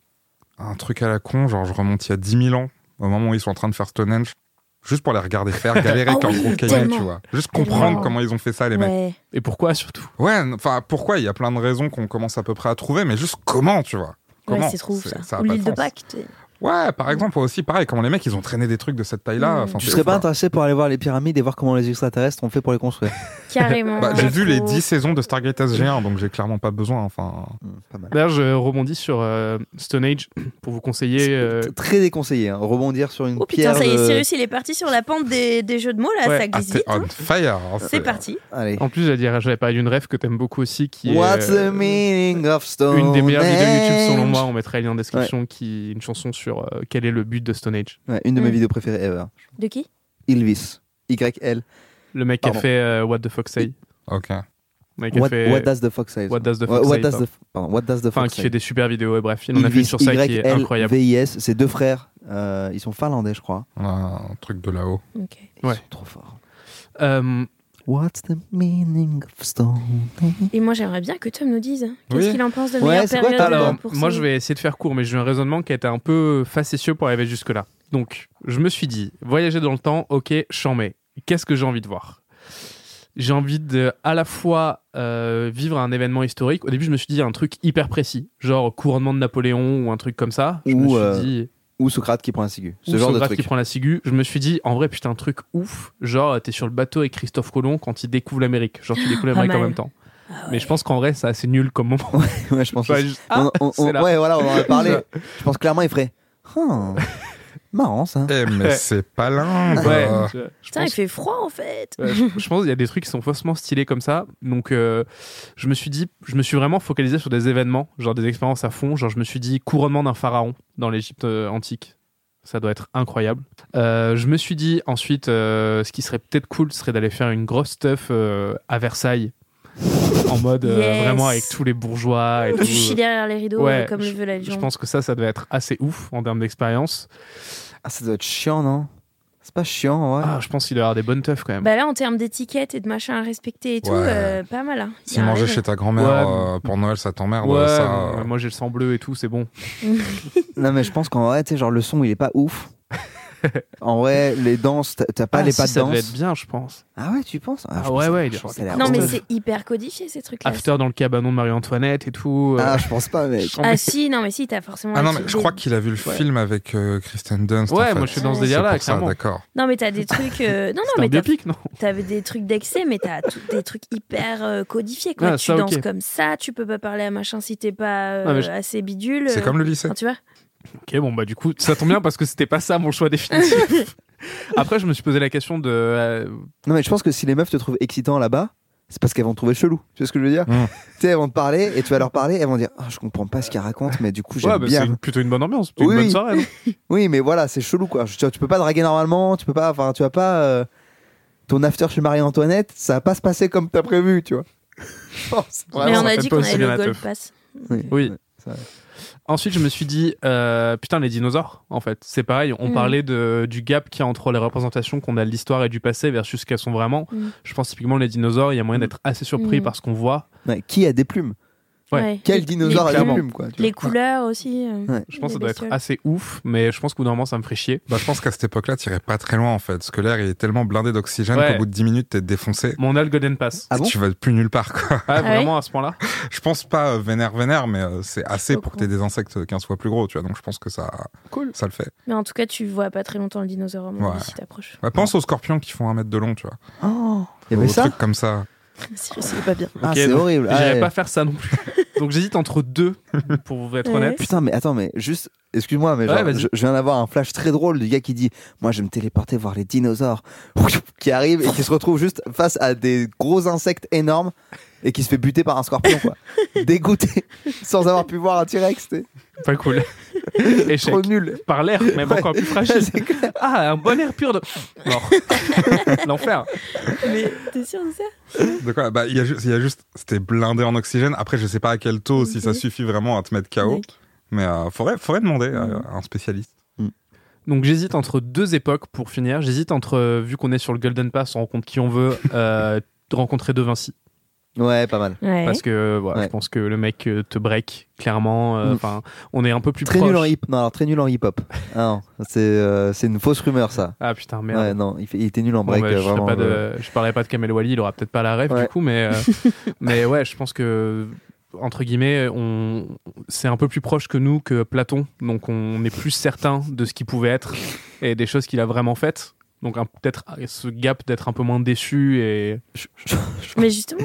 Un truc à la con, genre je remonte il y a dix mille ans, au moment où ils sont en train de faire Stonehenge. Juste pour les regarder faire, galérer Ah avec un oui, gros caillou, tellement. tu vois. Juste Tellement. comprendre comment ils ont fait ça, les mecs. Ouais. Et pourquoi surtout? Ouais, enfin, pourquoi? Il y a plein de raisons qu'on commence à peu près à trouver, mais juste comment, tu vois. Ouais, Comment c'est trop ouf, C'est- ça. ça a Ou pas l'île de sens. Pâques. tu sais. Ouais, par exemple, aussi, pareil, comment les mecs, ils ont traîné des trucs de cette taille-là. Mm. Enfin, Tu c'est serais ouf, pas quoi. intéressé pour aller voir les pyramides et voir comment les extraterrestres ont fait pour les construire? Carrément. Bah, j'ai vu les Trop. dix saisons de Stargate S G un, donc j'ai clairement pas besoin, enfin... Hmm, pas mal. D'ailleurs, je rebondis sur euh, Stone Age pour vous conseiller. euh, T- Très déconseillé, hein. Rebondir sur une Oh putain, pierre ça y est, de- Cyrus, il est parti sur la pente des, des jeux de mots, là, Ouais. ça Ah, glisse t'es vite. hein. on fire hein, C'est parti. Allez. En plus, j'allais dire, j'avais parlé d'une rêve que t'aimes beaucoup aussi, qui What's est euh, the meaning of Stone une des meilleures vidéos YouTube selon Age? moi. On mettra le lien en description, qui une chanson sur euh, quel est le but de Stone Age. Ouais, une de mes Mm. vidéos préférées ever. De qui? Ylvis. Y L. Le mec qui a Pardon. fait euh, What the Fuck Say. Ok. Le mec qui a What, fait, what does the fuck say? What does the Ouais, fuck what say, does pardon. the, pardon, what does the Enfin, fuck qui say? fait des super vidéos. Et bref, il en a fait une Ylvis, sur ça qui est Y L incroyable. V I S, c'est deux frères. euh, ils sont finlandais, je crois. Un truc de là-haut. Ok. Ils Ouais. sont trop forts. Euh, What's the meaning of Stone Age? Et moi, j'aimerais bien que Tom nous dise hein, qu'est-ce Oui. qu'il en pense de Ouais, meilleure c'est quoi période ta- Alors, pour moi, ce- je vais essayer de faire court, mais j'ai eu un raisonnement qui a été un peu facétieux pour arriver jusque-là. Donc, je me suis dit, voyager dans le temps, ok, j'en mets. Qu'est-ce que j'ai envie de voir? J'ai envie de, à la fois, euh, vivre un événement historique. Au début, je me suis dit un truc hyper précis, genre couronnement de Napoléon ou un truc comme ça. Je Ou, me suis euh, dit, Ou Socrate qui prend un ciguë. Ce ou genre de Socrate truc. qui prend la ciguë. Je me suis dit, en vrai, putain, un truc ouf. Genre, t'es sur le bateau avec Christophe Colomb quand il découvre l'Amérique. Genre, tu découvres l'Amérique en mal. même temps. Ah Mais ouais. je pense qu'en vrai, c'est assez nul comme moment. Ouais, je pense Genre, aussi. juste, ah, On- on- on- c'est là. ouais, voilà, on en a parlé. Je pense clairement, il ferait. Hmm, marrant ça. Eh, mais Ouais. c'est pas l'un, Ouais, quoi. je, je Putain, il pense, fait froid en fait. ouais, je, je pense qu'il y a des trucs qui sont faussement stylés comme ça. Donc, euh, je me suis dit, je me suis vraiment focalisé sur des événements, genre des expériences à fond. Genre, je me suis dit couronnement d'un pharaon dans l'Égypte euh, antique. Ça doit être incroyable. Euh, je me suis dit ensuite, euh, ce qui serait peut-être cool, ce serait d'aller faire une grosse stuff euh, à Versailles, en mode euh, Yes. vraiment avec tous les bourgeois et tout. Tu chies derrière les rideaux Ouais, euh, comme le veut la Je légende. pense que ça, ça devait être assez ouf en termes d'expérience. Ah, ça doit être chiant, non? C'est pas chiant, ouais. Ah, je pense qu'il doit y avoir des bonnes teufs quand même. Bah là, en termes d'étiquette et de machin à respecter et tout, Ouais. euh, pas mal. Hein. Y Si a un manger rêve. chez ta grand-mère Ouais. euh, pour Noël, ça t'emmerde, ouais, ça... ouais, euh, moi j'ai le sang bleu et tout, c'est bon. Non, mais je pense qu'en vrai, tu sais, genre, le son, il est pas ouf. En vrai, les danses, t'as- t'as pas Ah, les si, pas de ça devait danse. être bien, je pense. Ah ouais, tu penses? Ah je ouais, pense- ouais, il je est- pense que ça a l'air Non, mais cool. c'est hyper codifié ces trucs-là. After dans le cabanon de Marie-Antoinette et tout. euh, Ah, je pense pas, mec. Ah si, non, mais si, t'as forcément. Ah non, des- mais je crois qu'il a vu le Ouais. film avec euh, Kristen Dunst. Ouais, en fait. moi je suis dans ce Ouais. délire-là, C'est pour ça, clairement. d'accord. Non, mais t'as des trucs. euh, Non, non, C'est un mais t'as- biopic, non? t'avais des trucs d'excès, mais t'as tout- des trucs hyper euh, codifiés. Quoi. Ah, tu ça, danses ok. comme ça, tu peux pas parler à machin si t'es pas euh, Ah, mais je- assez bidule. C'est euh, comme le lycée. enfin, tu vois. Ok, bon, bah du coup, ça tombe bien parce que c'était pas ça mon choix définitif. Après, je me suis posé la question de. euh, Non, mais je pense que si les meufs te trouvent excitant là-bas, c'est parce qu'elles vont te trouver chelou. Tu vois ce que je veux dire? Mm. Tu sais, elles vont te parler et tu vas leur parler, elles vont dire ah, je comprends pas ce qu'elles racontent, mais du coup, j'aime Ouais, bah, bien. c'est une- plutôt une bonne ambiance, plutôt Oui, une oui. bonne soirée. non Oui, mais voilà, c'est chelou quoi. Tu, tu peux pas draguer normalement, tu peux pas. Enfin, tu vas pas. euh, Ton after chez Marie-Antoinette, ça va pas se passer comme t'as prévu, tu vois. Je pense. mais Vraiment, on ça a fait dit pas qu'on aussi avait bien le la Gold teuf. Pass. Oui. Oui. Ouais, ça va. Ensuite, je me suis dit, euh, putain, les dinosaures, en fait. C'est pareil, on Mm. parlait de, du gap qu'il y a entre les représentations qu'on a de l'histoire et du passé versus ce qu'elles sont vraiment. Mm. Je pense typiquement les dinosaures, il y a moyen Mm. d'être assez surpris Mm. par ce qu'on voit. Ouais, qui a des plumes? Ouais. Ouais. Quel Les- dinosaure a les des clairement. plumes quoi tu Les vois. couleurs aussi. euh, Ouais. Je pense que ça des doit être bestioles. assez ouf, mais je pense qu'au bout d'un moment, ça me ferait chier. Bah, je pense qu'à cette époque-là, t'irais pas très loin en fait. Parce que l'air il est tellement blindé d'oxygène Ouais. qu'au bout de dix minutes, t'es défoncé. Mais on a le Golden Pass. Ah Et bon tu vas plus nulle part quoi. Ah, ouais vraiment à ce point-là? Je pense pas euh, vénère vénère, mais euh, c'est assez Trop pour que cool. t'aies des insectes quinze fois plus gros, tu vois. Donc je pense que ça, Cool. ça le fait. Mais en tout cas, tu vois pas très longtemps le dinosaure à mon Ouais. avis, si t'approches. Ouais, pense aux scorpions qui font un mètre de long, tu vois. Oh, il y Aux avait ça? trucs comme ça. Cyrus, il est pas bien. Ah, Ok, c'est donc, horrible. Ah, J'irais ouais. pas faire ça non plus. Donc j'hésite entre deux, pour être Ouais. honnête. Putain, mais attends, mais juste, excuse-moi, mais Ouais, genre, vas-y. je, je viens d'avoir un flash très drôle du gars qui dit moi je vais me téléporter voir les dinosaures qui arrivent et qui se retrouve juste face à des gros insectes énormes et qui se fait buter par un scorpion quoi. Dégoûté sans avoir pu voir un T-Rex. T'es Pas cool. Échec. trop nul. Par l'air, même Ouais. encore plus fragile. C'est clair. Ah, un bon air pur de. Mort. L'enfer. Mais t'es sûr de ça? De quoi Bah, il y a juste, il y a juste, c'était blindé en oxygène. Après, je sais pas à quel taux, si ça Ok. suffit vraiment à te mettre K O. Mec. Mais euh, faudrait, faudrait demander Mm. à un spécialiste. Donc j'hésite entre deux époques pour finir. J'hésite entre, euh, vu qu'on est sur le Golden Pass, on rencontre qui on veut, euh, rencontrer De Vinci. Ouais, pas mal. Ouais. Parce que euh, voilà, Ouais. je pense que le mec euh, te break, clairement. euh, Mm. Enfin, on est un peu plus Très proche. nul en hip. Non, alors très nul en hip-hop. Ah non, c'est euh, c'est une fausse rumeur ça. Ah putain, merde. Ouais, non, il, fait- il était nul en Bon, break bah, euh, je, ferai vraiment. pas euh, de, je parlerai pas de Kamel Wally, il aura peut-être pas la rêve Ouais. du coup, mais, euh, mais ouais, je pense que, entre guillemets, on, c'est un peu plus proche que nous, que Platon, donc on est plus certain de ce qu'il pouvait être et des choses qu'il a vraiment faites. Donc un- peut-être ce gap d'être un peu moins déçu et... Mais justement.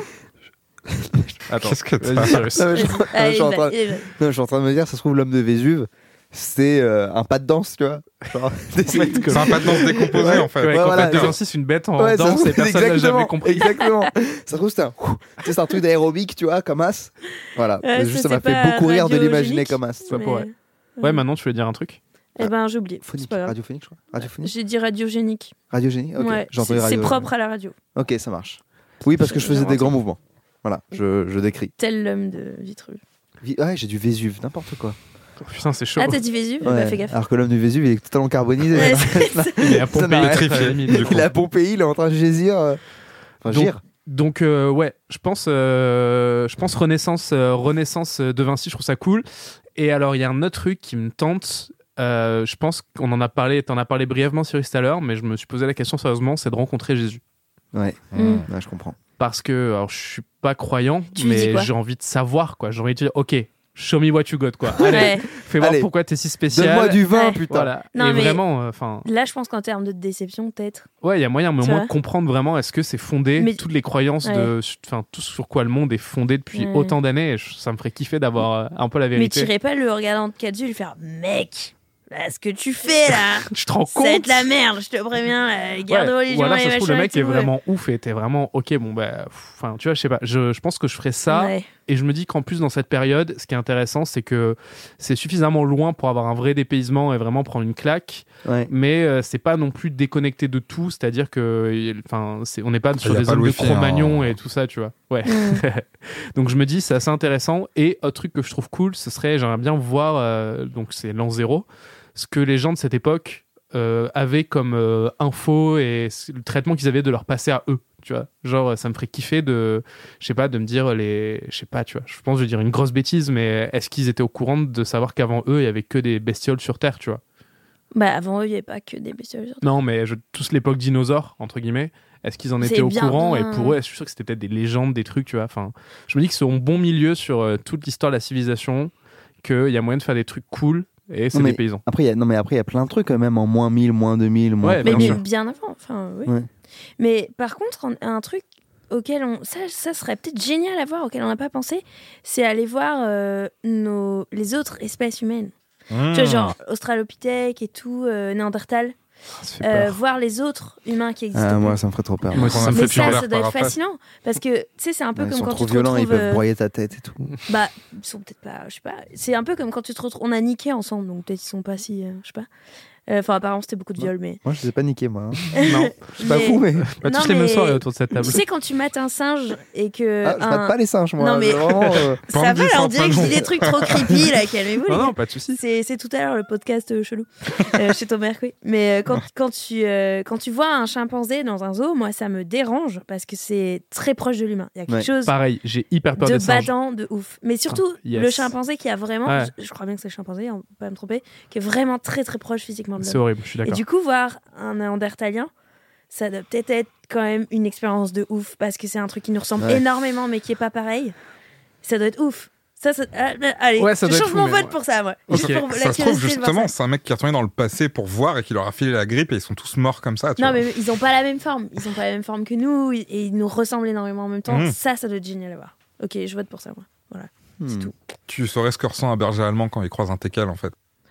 Attends, Qu'est-ce que t'as vas-y, Cyrus. Non, mais je, non, je Allez, suis en il train, va- il va. non, je suis en train de me dire, ça se trouve l'homme de Vésuve, c'est euh, un pas de danse, tu vois. Genre, fait, que- C'est un pas de danse décomposé, Ouais. en fait. Ouais, Ouais, qu'en voilà, fait, De genre- Vinci, c'est une bête en Ouais, ça se danse et trouve- personne n'a jamais exactement, compris. Exactement. Ça se trouve, c'est un, tu sais, c'est un truc d'aérobic, tu vois, comme as. Voilà. Ouais, Juste, ça, ça m'a c'est fait pas beaucoup rire de l'imaginer radiogénique, comme as. Ça mais- pourrait. Ouais, maintenant tu voulais dire un truc. Eh ben, j'ai oublié. C'est Phonique, pas grave. radiophonique, je crois. Radiophonique J'ai dit radiogénique. Radiogénie Ok, Ouais, j'ai entendu c'est c'est radio. propre à la radio. Ok, ça marche. Oui, parce que je faisais des grands mouvements. Voilà, je, je décris. Tel l'homme de Vitruve. Vi- Ouais, j'ai du Vésuve, n'importe quoi. Oh, putain, c'est chaud. Ah, t'as dit Vésuve? Ouais. Bah, fais gaffe. Alors que l'homme du Vésuve, il est totalement carbonisé. Ouais, c'est- c'est- Il est à Ça Pompéi, n'a rien. à la limite, du coup. Il est à Pompéi, il est en train de gésir. euh, Enfin, Donc- gire. Donc euh, ouais, je pense, euh, je pense Renaissance, euh, Renaissance de Vinci, je trouve ça cool. Et alors il y a un autre truc qui me tente. euh, je pense qu'on en a parlé, t'en as parlé brièvement sur tout à l'heure, mais je me suis posé la question sérieusement, c'est de rencontrer Jésus. Ouais. Mm. Ouais, je comprends. Parce que alors je suis pas croyant, Tu lui dis mais quoi j'ai envie de savoir quoi. J'ai envie de dire ok, show me what you got quoi. Allez, Ouais. fais voir Allez. pourquoi t'es si spécial. Donne-moi du vin, Ouais. putain. Voilà. Non, Et mais- vraiment, enfin, Là, je pense qu'en termes de déception, peut-être. ouais, il y a moyen, mais au Tu moins vois. de comprendre vraiment est-ce que c'est fondé, Mais- toutes les croyances de, enfin tout sur quoi le monde est fondé depuis Ouais. autant d'années. Et je- ça me ferait kiffer d'avoir euh, un peu la Mais vérité. t'irais pas le regarder en quatre yeux et lui faire mec, là, ce que tu fais là, Tu te rends compte? c'est de la merde, je te préviens. là, Les guerres de Ouais. religion Ou alors et ça se trouve le machin mec et est tout, vraiment ouf et t'es vraiment ok bon bah enfin tu vois je sais pas je, je pense que je ferais ça Ouais. et je me dis qu'en plus dans cette période ce qui est intéressant c'est que c'est suffisamment loin pour avoir un vrai dépaysement et vraiment prendre une claque Ouais. mais euh, c'est pas non plus déconnecté de tout c'est-à-dire que enfin c'est on n'est pas sur y a des pas zones le de wifi, Cro-Magnon hein. et tout ça tu vois ouais Mm. donc je me dis c'est assez intéressant et autre truc que je trouve cool ce serait j'aimerais bien voir euh, donc c'est l'an zéro ce que les gens de cette époque euh, avaient comme euh, info et c- le traitement qu'ils avaient de leur passé à eux tu vois genre ça me ferait kiffer de je sais pas de me dire les je sais pas tu vois je pense que je vais dire une grosse bêtise mais est-ce qu'ils étaient au courant de savoir qu'avant eux il y avait que des bestioles sur terre tu vois Bah avant eux, il n'y avait pas que des bestioles. sur Terre. non mais je, tous l'époque dinosaure entre guillemets est-ce qu'ils en C'est étaient au bien, courant bien. et pour eux je suis sûr que c'était peut-être des légendes des trucs tu vois enfin je me dis que c'est un bon milieu sur euh, toute l'histoire de la civilisation qu'il y a moyen de faire des trucs cool et c'est Non, mais des paysans Après, il y a, non, mais après, il y a plein de trucs, euh, même en moins mille, moins deux mille, moins. Ouais, Mais, bien mais sûr. bien avant, enfin oui. Ouais. Mais par contre, un, un truc auquel on, ça, ça serait peut-être génial à voir, auquel on n'a pas pensé, c'est aller voir euh, nos, les autres espèces humaines. Mmh. Tu vois, genre Australopithèque et tout, euh, Néandertal. ça fait Euh, peur. voir les autres humains qui existent. Ah, moi, ça me ferait trop peur. Moi aussi, ça me Mais fait peur. ça, ça doit être fascinant. Parce que, tu sais, c'est un peu Ouais, ils comme sont quand trop tu te violents, ils retrouves... peuvent euh, broyer ta tête et tout. Bah, ils sont peut-être pas... Je sais pas. C'est un peu comme quand tu te retrouves... On a niqué ensemble, donc peut-être ils sont pas si... euh, je sais pas. Enfin, apparemment, c'était beaucoup de viol, mais... Moi, je les ai pas niqués, moi. hein. non Je suis pas Mais- fou, mais. pas Non, tous les mêmes mais- soirées autour de cette table Tu sais, quand tu mates un singe et que... Ah, je un- mate pas les singes, moi. Non, mais- c'est vraiment, euh, Ça Bande va, là, on de dirait que je dis fanfanons. des trucs trop creepy, là, calmez-vous. les non gars. non pas de soucis C'est, c'est tout à l'heure le podcast euh, chelou euh, chez Thomas Hercouet. Mais euh, quand, quand, tu, euh, quand tu vois un chimpanzé dans un zoo, moi ça me dérange parce que c'est très proche de l'humain. Il y a quelque Ouais. chose pareil j'ai hyper peur de des singes battant, de ouf. Mais surtout Ah, yes. le chimpanzé qui a vraiment, Ouais. je, je crois bien que c'est le chimpanzé, on peut pas me tromper, qui est vraiment très très proche physiquement de c'est l'homme. horrible je suis Et d'accord du coup, voir un néandertalien, ça doit peut-être être quand même une expérience de ouf parce que c'est un truc qui nous ressemble Ouais. énormément mais qui est pas pareil. Ça doit être ouf. Ça, ça- ah, ah, allez, Ouais, ça je doit être change fou, mon mais- vote pour ça, moi. Ok. Juste pour la Ça se trouve, curiosité de voir justement, ça. c'est un mec qui est retourné dans le passé pour voir et qui leur a filé la grippe et ils sont tous morts comme ça. Tu Non, vois. mais ils ont pas la même forme. Ils ont pas la même forme que nous et ils nous ressemblent énormément en même temps. Mhm. Ça, ça doit être génial à voir. Ok, je vote pour ça, moi. hmm. tout. Tu saurais ce que ressent un berger allemand quand il croise un teckel, en fait.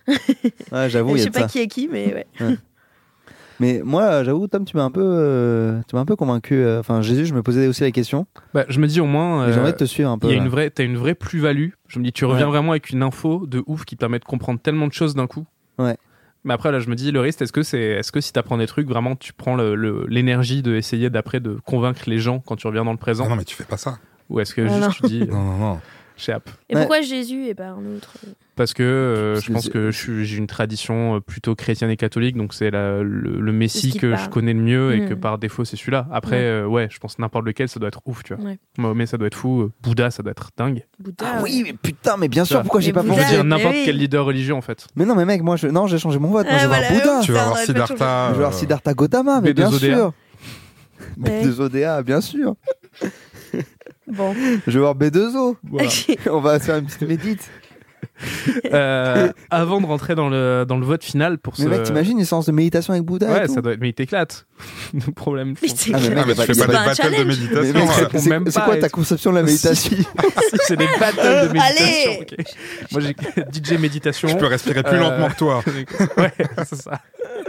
Ouais, j'avoue, il Je y a sais de pas ça. qui est qui, mais ouais. Mais moi, j'avoue, Tom, tu m'as un peu, euh, tu m'as un peu convaincu. euh, Enfin, Jésus, je me posais aussi la question. Bah, je me dis au moins. et J'ai euh, envie de te suivre un peu. Il y a là. une vraie, t'as une vraie plus-value. Je me dis, tu reviens Ouais. vraiment avec une info de ouf qui te permet de comprendre tellement de choses d'un coup. Ouais. Mais après, là, je me dis, le risque, est-ce que c'est, est-ce que si t'apprends des trucs, vraiment, tu prends le, le- l'énergie de essayer d'après de convaincre les gens quand tu reviens dans le présent, Ah non, mais tu fais pas ça. ou est-ce que Ah juste non. tu dis, Non, non, non. chez App. Et Ouais. pourquoi Jésus et pas un autre Parce que euh, Parce je que pense c'est- que je suis- j'ai une tradition euh, plutôt chrétienne et catholique, donc c'est la- le, le C'est Messie ce qui te que je parle. connais le mieux et Mm. que par défaut c'est celui-là. Après, Ouais. euh, ouais, je pense que n'importe lequel, ça doit être ouf, tu vois. Ouais. Mahomet, ça doit être fou. euh, Bouddha, ça doit être dingue. Bouddha. Ah ouais. oui, mais putain, mais bien sûr, Ça. pourquoi j'ai Mais pas Je Bouddha, veux pensé dire mais n'importe oui. quel leader religieux en fait. Mais non, mais mec, moi, je... non, j'ai changé mon vote. Moi, Ah, je vais voilà, voir Bouddha. oui, Tu vas ça, voir on aurait pas changé. Siddhartha. Je vais voir euh, Siddhartha Gautama, mais B deux bien O D A. sûr. Ouais. B deux O D A, bien sûr. Bon. Je vais voir B deux O. Voilà. On va faire une petite médite. Euh, avant de rentrer dans le, dans le vote final pour ce. Mais mec, t'imagines une séance de méditation avec Bouddha et Ouais, tout ça doit être. Mais il t'éclate. Le problème. je Mais pense. c'est Ah, mais clair. mec, Ah, mais y a tu fais pas- pas c'est de pas un battle de challenge. Mais méditation. mec, euh. c'est- répond c'est même c'est pas quoi et ta tout. conception de la méditation Si, c'est des battles de méditation. Allez. ok. Moi, j'ai D J méditation. Je peux respirer plus Euh, lentement que toi. Ouais, c'est ça.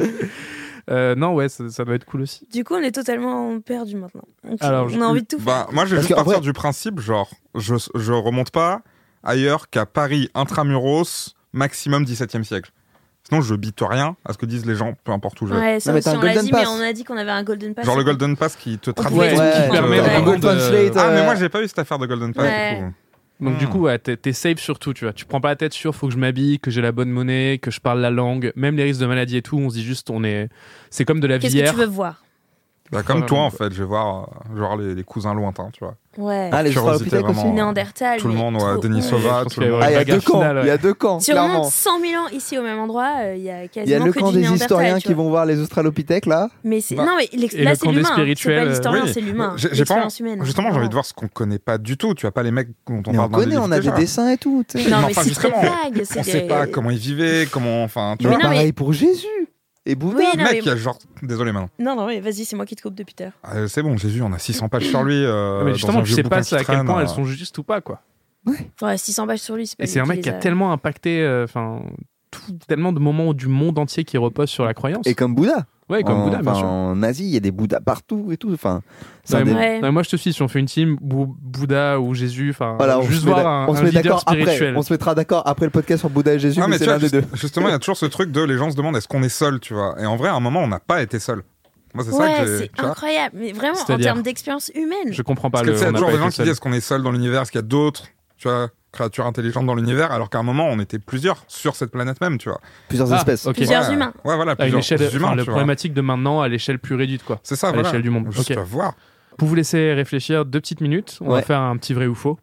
Euh, non, ouais, ça, ça doit être cool aussi. Du coup, on est totalement perdu maintenant. Ok, Alors, on je- a envie de tout faire. Bah, moi, je vais Parce juste qu'en partir vrai- du principe, genre, je, je remonte pas ailleurs qu'à Paris intramuros, maximum dix-septième siècle. Sinon, je bite rien à ce que disent les gens, peu importe où je vais. Ouais, ça Non, mais aussi, t'as un on l'a Golden dit, Pass. mais on a dit qu'on avait un Golden Pass. Genre le Golden Pass qui te traduit. Ouais, tout, ouais, qui qui te- permet t'as vraiment Google de- Translate. Ah, mais euh, moi, j'ai pas eu cette affaire de Golden Pass, Ouais. du coup. Donc, Hmm. du coup, ouais, t'es, t'es safe sur tout, tu vois. Tu prends pas la tête sur, faut que je m'habille, que j'ai la bonne monnaie, que je parle la langue, même les risques de maladie et tout. On se dit juste, on est. C'est comme de la Qu'est-ce que bière. tu veux voir Bah, comme Ouais, toi, ouais. en fait, je vais voir, euh, je vais voir les, les cousins lointains, tu vois. Ouais. Ah, les Curiosité, Australopithèques aussi. vraiment. Néandertal. Tout le mais monde, ouais, trop Denis ouf. Sauva, Je pense tout le qu'il y a- monde. Ah, il y a bagarre deux camps. finale, ouais. Il y a deux camps, Si on clairement. monte cent mille ans ici au même endroit, euh, il y a Il y quasiment a le que camp du des Néandertal, historiens tu qui vois. vont voir les Australopithèques là. Mais c'est Bah, non, mais l'ex- et là le c'est camp des l'humain. C'est spirituels, pas euh, l'historien, oui. c'est l'humain. J'ai- j'ai pas L'expérience humaine. Justement, j'ai envie de Vraiment. voir ce qu'on connaît pas du tout. Tu vois, pas les mecs dont on Mais on parle dans les connaît, livres on a des déjà. dessins et tout. tu sais. Non, Mais mais enfin, c'est très justement, vague. On sait pas comment ils vivaient, comment. Enfin, tu Mais Mais vois. non, pareil pour Jésus et Bouddha. Oui, non, Mec, mais- il y a genre. Désolé, maintenant. Non, non, mais vas-y, c'est moi qui te coupe depuis tout à l'heure. Ah, c'est bon, Jésus, on a six cents pages sur lui. euh, mais dans justement, un tu vieux sais bouquin pas qui ça, à quel traîne, point euh. elles sont justes ou pas, quoi. Ouais, six cents pages sur lui, c'est pas Et c'est un lui mec les qui a a- tellement impacté, euh, enfin, tout- tellement de moments du monde entier qui reposent sur la croyance. Et comme Bouddha. Ouais, comme en, Bouddha, bien enfin, sûr. En Asie, il y a des Bouddhas partout et tout. Enfin, c'est un Ouais, des- moi, Ouais. ouais, moi, je te suis. Si on fait une team, Bou- Bouddha ou Jésus, enfin, Voilà, on juste se met voir d'ac- un, on se un met leader d'accord après. spirituel. On se mettra d'accord après le podcast sur Bouddha et Jésus, Ah, mais mais c'est tu vois, l'un des juste- deux. justement, il y a toujours ce truc de les gens se demandent est-ce qu'on est seul, tu vois. Et en vrai, à un moment, on n'a pas été seul. Moi, c'est ça Ouais, que j'ai. c'est tu vois. incroyable. Mais vraiment, en C'est-à-dire termes d'expérience humaine. Je comprends pas Parce le. que tu sais, il y on a n'a toujours pas des gens été qui seul. disent est-ce qu'on est seul dans l'univers, est-ce qu'il y a d'autres, tu vois, créatures intelligentes dans l'univers, alors qu'à un moment, on était plusieurs sur cette planète même, tu vois. Plusieurs Ah, espèces. ok. Plusieurs Ouais. humains. Ouais, voilà, À une plusieurs échelle, humains, enfin, la tu vois. problématique de maintenant à l'échelle plus réduite, quoi. C'est ça, à voilà. l'échelle du monde. Juste Ok. à voir. Pour vous laisser réfléchir deux petites minutes, on va Ouais. faire un petit vrai ou faux.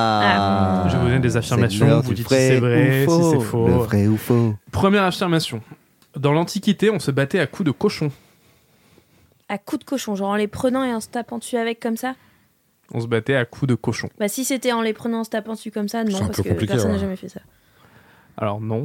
Ah. Je vais vous donner des affirmations, C'est l'heure vous du dites si c'est vrai, ou si faux. c'est faux. Le vrai ou faux. Première affirmation. Dans l'Antiquité, on se battait à coups de cochon. À coups de cochon, genre en les prenant et en se tapant dessus avec comme ça. On se battait à coups de cochon. Bah si c'était en les prenant en se tapant dessus comme ça, non, C'est un parce peu que compliqué, personne n'a ouais. jamais fait ça. Alors non.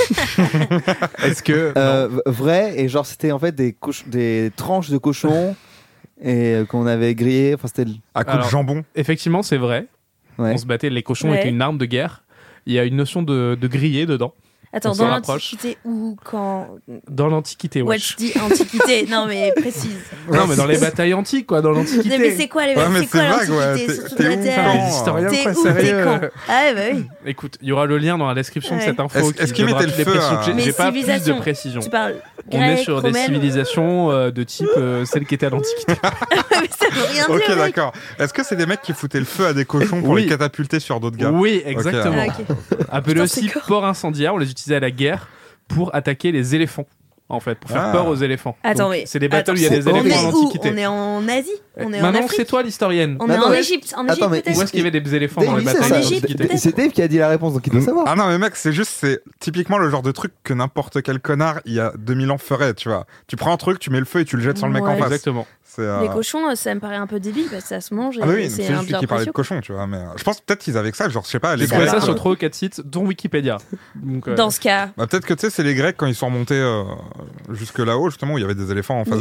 Est-ce que... Euh, v- vrai, et genre c'était en fait des, coch- des tranches de cochon et euh, qu'on avait grillé. Enfin, c'était. le- À coup Alors- de jambon. Effectivement, c'est vrai. Ouais. On se battait, les cochons Ouais. étaient une arme de guerre. Il y a une notion de, de griller dedans. Attends, On s'en dans rapproche. l'Antiquité ou quand. Dans l'Antiquité, Ouais, wesh. tu dis Antiquité. Non, mais précise. Non, mais dans les batailles antiques, quoi, dans l'Antiquité. Non, mais c'est quoi les Ouais, mais c'est quoi c'est vague, ouais, l'Antiquité t'es- sur toute t'es la où, Enfin, Terre les quand historiens, T'es quoi, où, t'es sérieux. quand Ah ouais, bah oui. Écoute, il y aura le lien dans la description de Ouais. cette info. Est-ce- qui est-ce qu'ils donnera mettaient le toutes les feu à- précisions. J'ai- Mais J'ai pas plus de civilisation. précision. Tu parles On grec, est sur des romaine. civilisations euh, de type euh, celle qui était à l'Antiquité. Mais ça veut rien dire. Ok, mec. d'accord. Est-ce que c'est des mecs qui foutaient le feu à des cochons pour Oui. les catapulter sur d'autres gars Oui, exactement. Ah, ok. Appelé Putain, aussi c'est corps. port incendiaire, on les utilisait à la guerre pour attaquer les éléphants, en fait, pour faire Ah. peur aux éléphants. Attends, Donc, mais. c'est des battles où il y a attends, des on éléphants est en où Antiquité. On est en Asie On est en Maintenant, Afrique c'est toi l'historienne. On Mais est attends, en mais- Égypte En attends, mais Égypte, peut-être Où est-ce qu'il y avait des éléphants dans les Dave, batailles c'est ça. En Égypte, d'Antiquité peut-être. C'est Dave qui a dit la réponse, donc il doit savoir. Ah non, mais mec, c'est juste, c'est typiquement le genre de truc que n'importe quel connard il y a deux mille ans ferait, tu vois. Tu prends un truc, tu mets le feu et tu le jettes sur le mec en Ouais. face. Exactement. C'est, euh, Les cochons, ça me paraît un peu débile parce que ça se mange et Ah oui, c'est c'est un juste lui bien qui parlait de précieux. cochon, tu vois. Mais euh, je pense peut-être qu'ils avaient que ça, genre, je sais pas, les J'ai Ça trouvé Grecs. va. ça euh, sur trois ou quatre sites, dont Wikipédia. Donc, euh, Dans ce cas, Bah, peut-être que tu sais, c'est les Grecs quand ils sont remontés euh, jusque là-haut, justement, où il y avait des éléphants en face Mais- d'eux.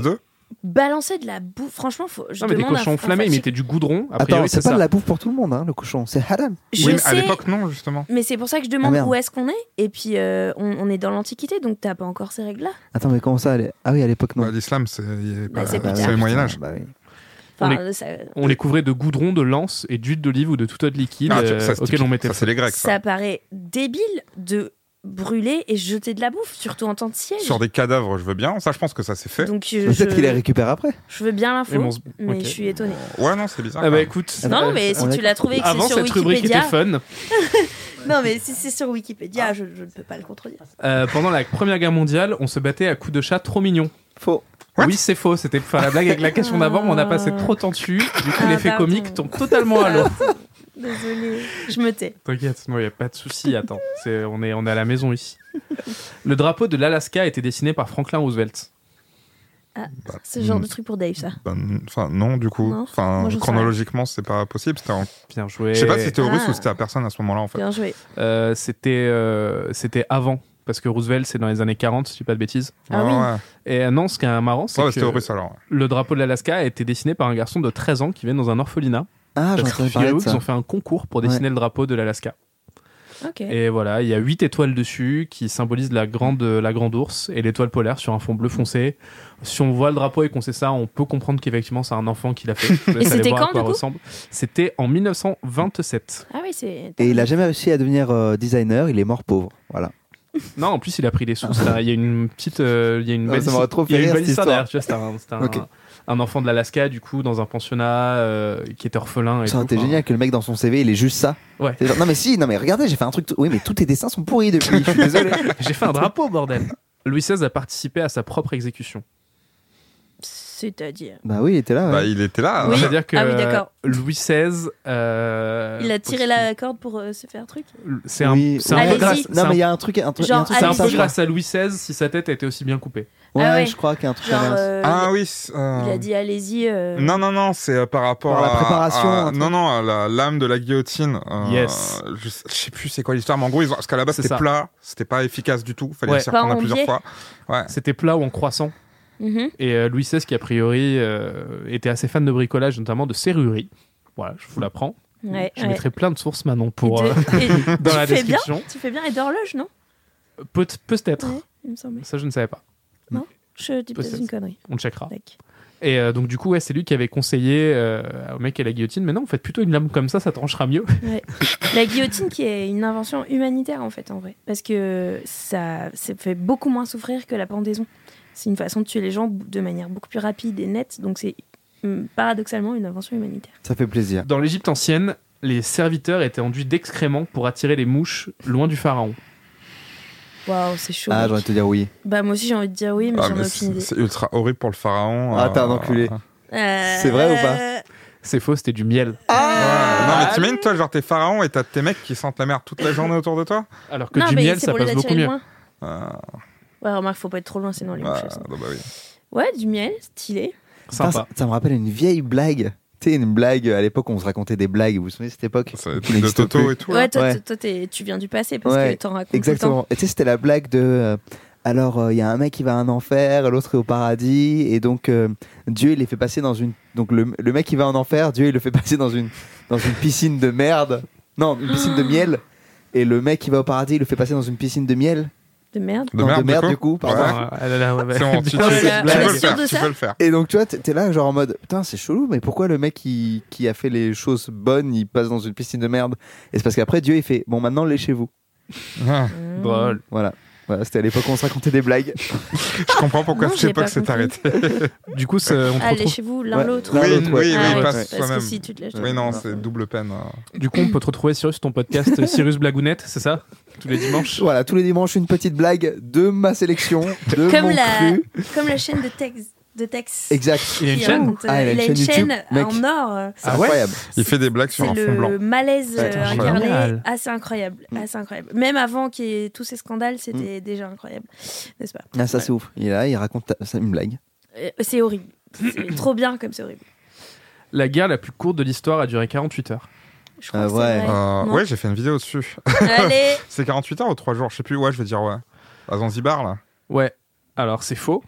Balancer de la bouffe, franchement, faut, je Non, mais des demande cochons à- enflammés, en ils fait, mettaient du goudron. A Attends, priori, c'est c'est pas ça. de la bouffe pour tout le monde, hein, le cochon. C'est haram. Je Oui, mais sais, à l'époque, non, justement. mais c'est pour ça que je Ah, demande merde. où est-ce qu'on est. Et puis, euh, on, on est dans l'Antiquité, donc t'as pas encore ces règles-là. Attends, mais comment ça elle est- Ah oui, à l'époque, non. Bah, L'islam, c'est il est Bah, pas- c'est plus c'est tard. le Moyen-Âge. Bah oui. Enfin, On ça, On les couvrait de goudron, de lance et d'huile d'olive ou de tout autre liquide Ah, tu- euh, ça, c'est auquel typique. on mettait Ça, le c'est feu. les Grecs. ça. ça paraît débile de brûler et jeter de la bouffe, surtout en temps de siège. Sur des cadavres, je veux bien. Ça, je pense que ça s'est fait. Donc, je, Peut-être je- qu'il les récupère après. je veux bien l'info, Mais bon, mais ok. je suis étonnée. Ouais, non, c'est bizarre. Ah bah quand écoute, Non, euh, mais si on tu est- l'as trouvé et que avant c'est sur cette rubrique était Wikipédia... fun, Non, mais si c'est sur Wikipédia, je, je ne peux pas le contredire. euh, pendant la Première Guerre mondiale, on se battait à coups de chat trop mignons. Faux. What Oui, c'est faux. C'était pour faire la blague avec la question d'avant, mais on a passé trop de temps dessus. Du coup, Ah, l'effet pardon. comique tombe totalement à l'eau. Désolée, je me tais. T'inquiète, il n'y a pas de souci. Attends, c'est, on, est, on est à la maison ici. Le drapeau de l'Alaska a été dessiné par Franklin Roosevelt. C'est le genre de truc pour Dave, ça. Ben, Enfin, non, du coup. Non. Enfin, Moi, j'en sais chronologiquement, c'est pas possible. C'était en- Bien joué. Je sais pas si c'était aux Russes Ah. ou c'était à personne à ce moment-là, en fait. Bien joué. Euh, c'était, euh, c'était avant. Parce que Roosevelt, c'est dans les années quarante, si je dis pas de bêtises. Ah Ouais, oui. ouais. Et euh, non, ce qui est marrant, c'est Ouais, que c'était aux Russes alors. ouais. le drapeau de l'Alaska a été dessiné par un garçon de treize ans qui vient dans un orphelinat. Ah, j'en Parce que entendais parler de figurez-vous qu'ils ça. ont fait un concours pour dessiner le drapeau de l'Alaska. Ok. Et voilà, il y a huit étoiles dessus qui symbolisent la grande, la grande ours et l'étoile polaire sur un fond bleu foncé. Si on voit le drapeau et qu'on sait ça, on peut comprendre qu'effectivement c'est un enfant qui l'a fait. Je vous laisse Et aller c'était voir à quand, quoi du coup ressemble. C'était en mille neuf cent vingt-sept. Ah oui, c'est. Et il a jamais réussi à devenir euh, designer, il est mort pauvre. Voilà. Non, en plus il a pris des sous. Ça, Il y a une petite, euh, il y a une Ah, belle, ça m'aurait trop il y a fait une rire, belle cette histoire histoire. derrière. Tu vois, c'était un, c'était un- Ok. un enfant de l'Alaska du coup dans un pensionnat euh, qui était orphelin. Et Ça aurait tout. été Enfin, génial que le mec dans son C V, il ait juste ça. Ouais. C'est genre, non mais si, non mais regardez, j'ai fait un truc. tout- Oui, mais tous tes dessins sont pourris depuis. Je suis désolé. J'ai fait un drapeau, bordel. Louis seize a participé à sa propre exécution. C'est-à-dire. Bah oui, il était là. ouais. Bah, il était là. Oui. hein. C'est-à-dire que Ah oui, d'accord. Louis seize. euh, Il a tiré la corde pour euh, se faire un truc. C'est un, Oui, c'est un ouais. peu Allez-y. grâce. Non c'est mais un- il y a un truc, un truc, il y a un Genre, truc c'est un comme ça, peu je crois. grâce à Louis seize si sa tête a été aussi bien coupée. Ouais, Ah ouais. je crois qu'il y a un truc Genre, comme ça. euh, Ah oui. c'est, euh, il a dit allez-y. euh, Non, non, non, c'est euh, par rapport Par la à- préparation, à- un truc. non, non, à la lame de la guillotine. euh, Yes. Je, sais- je sais plus c'est quoi l'histoire, mais en gros, ils ont, parce qu'à la base C'est c'était ça. plat, c'était pas efficace du tout. Fallait Ouais. s'y Pas reprendre en plusieurs biais. fois. Ouais. C'était plat ou en croissant. mhm. Et euh, Louis seize qui, a priori, euh, était assez fan de bricolage, notamment de serrurerie. Voilà, je vous l'apprends. Ouais, Je ouais. mettrai plein de sources maintenant pour, Et euh, de- et dans tu la fais description. Bien, tu fais bien. Et d'horloge, non Peut- Peut-être. Ouais, il me semblait. Ça, je ne savais pas. Je dis peut-être Peut-être. une connerie. On checkera. Tac. Et euh, donc, du coup, ouais, c'est lui qui avait conseillé euh, au mec à la guillotine. Mais non, faites plutôt une lame comme ça, ça tranchera mieux. Ouais. La guillotine qui est une invention humanitaire en fait en vrai parce que ça, ça fait beaucoup moins souffrir que la pendaison. C'est une façon de tuer les gens de manière beaucoup plus rapide et nette donc c'est hum, paradoxalement une invention humanitaire. Ça fait plaisir. Dans l'Égypte ancienne, les serviteurs étaient enduits d'excréments pour attirer les mouches loin du pharaon. Waouh, c'est chaud. Ah, mec. j'ai envie de te dire oui. Bah moi aussi j'ai envie de dire oui mais Ah, j'en ai mais aucune c'est idée. c'est ultra horrible pour le pharaon. Ah, euh, t'es un enculé. Euh, C'est vrai ou pas C'est faux, c'était du miel. Ouais. Ah Non, mais t'imagines, toi, genre, t'es pharaon et t'as tes mecs qui sentent la merde toute la journée autour de toi. Alors que Non du mais miel, c'est ça pour les passe beaucoup attirer mieux. loin. Euh, Ouais remarque faut pas être trop loin sinon les bah, mouches elles sont- bah, bah oui. Ouais du miel stylé. Putain, Sympa. ça, ça me rappelle une vieille blague. Tu sais, une blague à l'époque où on se racontait des blagues. Vous vous souvenez de cette époque Ça, Qui truc de n'existe Toto plus. et tout. là. Ouais toi, Ouais. toi, toi, t'es- tu viens du passé parce Ouais, que t'en racontes tout le Exactement. Et tu sais, c'était la blague de. euh, alors, il y a un mec qui va en enfer, l'autre est au paradis, et donc euh, Dieu il les fait passer dans une. Donc le, le mec qui va en enfer, Dieu il le fait passer dans une dans une piscine de merde. Non, une piscine de miel. Et le mec qui va au paradis, il le fait passer dans une piscine de miel. temps. De merde. De Non, merde, de merde, du du coup, pardon. Ouais. Ah, là, là, ouais, ouais. C'est bon, tu, tu, Bien tu, joué. tu Euh, peux elle est le sûre faire. de Tu ça peux le faire. Et donc tu vois, t'es t'es là genre en mode putain c'est chelou, mais pourquoi le mec qui, qui a fait les choses bonnes, il passe dans une piscine de merde? Et c'est parce qu'après Dieu il fait bon maintenant léchez-vous. Ah, Mmh. Drôle. Voilà. Voilà, c'était à l'époque où on se racontait des blagues. Je comprends pourquoi Non, cette j'ai époque pas s'est compris. arrêtée. Du coup, c'est- on te Allez retrouve... chez vous l'un Ouais. l'autre. L'un Oui, l'autre, ouais. oui, Ah oui, ouais, pas parce que soi-même. si tu te lèches. Oui, non, c'est double peine. euh. du coup, on peut te retrouver sur ton podcast Cyrus Blagounette, c'est ça? Tous les dimanches. Voilà, tous les dimanches une petite blague de ma sélection, de Comme mon la, cru. comme la chaîne de Tex. De Tex. Exact. Il y a une qui chaîne raconte, euh, Ah, il a une il a une chaîne chaîne YouTube, mec. en or. euh, C'est Ah ouais incroyable. Il fait des blagues sur C'est un fond blanc. le malaise Ouais, euh, incroyable. incarné, Génial. assez incroyable, assez incroyable. Même avant qu'il y ait tous ces scandales, c'était déjà incroyable, n'est-ce pas? Ah, ça c'est ouf. Il est là, il raconte ta- ça, une blague. Euh, C'est horrible, c'est trop bien comme c'est horrible. La guerre la plus courte de l'histoire a duré quarante-huit heures. Je crois Euh, que c'est ouais. vrai. Euh, Non. ouais, j'ai fait une vidéo dessus. Allez, C'est quarante-huit heures ou trois jours? Je sais plus. Ouais, je vais dire ouais. À Zanzibar, là. Ouais. Alors, c'est faux.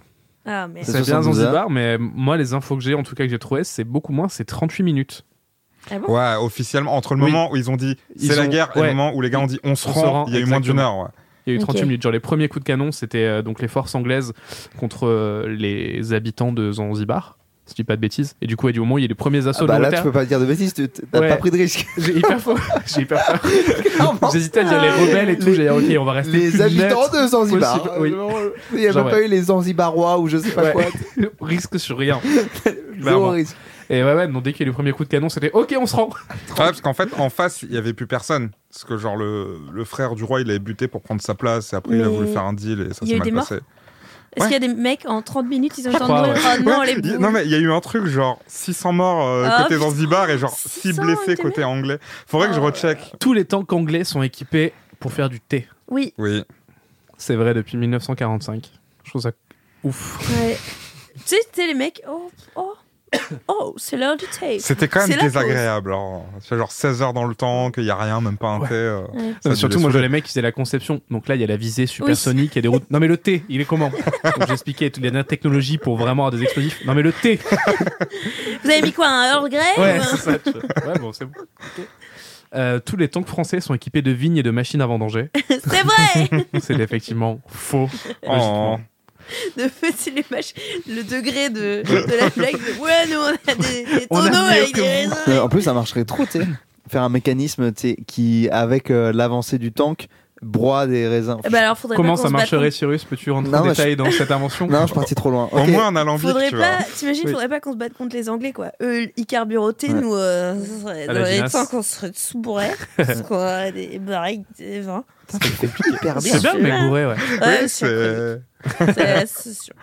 Ah, mais. C'est bien Zanzibar, mais moi, les infos que j'ai, en tout cas que j'ai trouvées, c'est beaucoup moins, c'est trente-huit minutes. Ah bon? Ouais, officiellement, entre le Oui. moment où ils ont dit Ils c'est la ont- guerre et ouais. le moment où les gars ont dit on se On se rend, rend, il y a eu moins d'une heure. Ouais. Il y a eu Ok. trente-huit minutes. Genre, les premiers coups de canon, c'était euh, donc les forces anglaises contre euh, les habitants de Zanzibar, si je dis pas de bêtises. Et du coup, il y a au moment où il y a les premiers assauts Ah bah là, d'Angleterre. tu peux pas dire de bêtises, tu t'as Ouais. pas pris de risque. J'ai hyper peur. J'ai hyper peur. Clairement. J'hésitais à dire les rebelles et tout. Les- J'ai dit, ok, on va rester Les plus habitants net de Zanzibar. possible. Oui. Il n'y a Genre, même pas eu les Zanzibarois ou je sais pas Ouais. quoi. Risque sur rien. Zéro Clairement. risque. Et ouais, ouais, donc dès qu'il y a eu les premiers coups de canon, c'était ok, on se rend. Ouais, parce qu'en fait, en face, il y avait plus personne. Parce que genre le, le frère du roi, il avait buté pour prendre sa place et après il a Mais voulu faire un deal et ça il y a s'est eu mal des morts passé. Est-ce Ouais. qu'il y a des mecs en trente minutes, ils ont le Je temps de crois, mourir? ouais. Oh non, Ouais, les il- boules. non mais il y a eu un truc genre six cents morts euh, Ah, côté putain, Zanzibar et genre six six cents blessés étaient côté morts. anglais. Faudrait que je Oh. recheck. Tous les tanks anglais sont équipés pour faire du thé. Oui, Oui. C'est vrai depuis mille neuf cent quarante-cinq. Je trouve ça ouf. ouais. Tu sais, tu sais, les mecs, oh, oh, oh, c'est l'heure du tape. C'était quand C'est même la pause. désagréable. Alors, c'est genre seize heures dans le temps, qu'il y a rien, même pas un Ouais. thé. euh, Ouais. ça a Non, dû surtout, les moi, je vois saouler. les mecs qui faisaient la conception. Donc là, il y a la visée Oui. supersonique, il y a des routes. Non, mais le thé, il est comment? Donc j'expliquais toutes les dernières technologies pour vraiment avoir des explosifs. Non, mais le thé. Vous avez mis quoi, un Earl Grey Ouais, ou un- c'est ça. tu vois. Ouais, bon, c'est bon. Ok. Euh, tous les tanks français sont équipés de vignes et de machines à vendanger. C'est vrai. C'est effectivement faux. Oh. logiquement. De c'est les mach- le degré de, de la blague. de, Ouais, nous, on a des, des On a tonneaux mieux avec que des vous. raisins. Euh, En plus, ça marcherait trop, tu sais. Faire un mécanisme tu sais, qui, avec euh, l'avancée du tank, broie des raisins. Eh ben alors, faudrait Comment pas qu'on ça se batte marcherait, contre- Cyrus? Peux-tu rentrer Non, en mais détail dans cette invention? Non, je suis parti trop loin. Au Ok. moins un alambic, Faudrait tu pas, vois. t'imagines, Oui. faudrait pas qu'on se batte contre les Anglais, quoi. Eux, ils carburent au thé, Ouais. nous, euh, ça serait- À la dans les ginasse. temps qu'on serait sous bourré. Parce qu'on aurait des barriques, des vins. Putain, tu fais hyper bien. C'est bien, mais bourré, ouais. Ouais, Oui, c'est c'est. c'est- c'est sûr.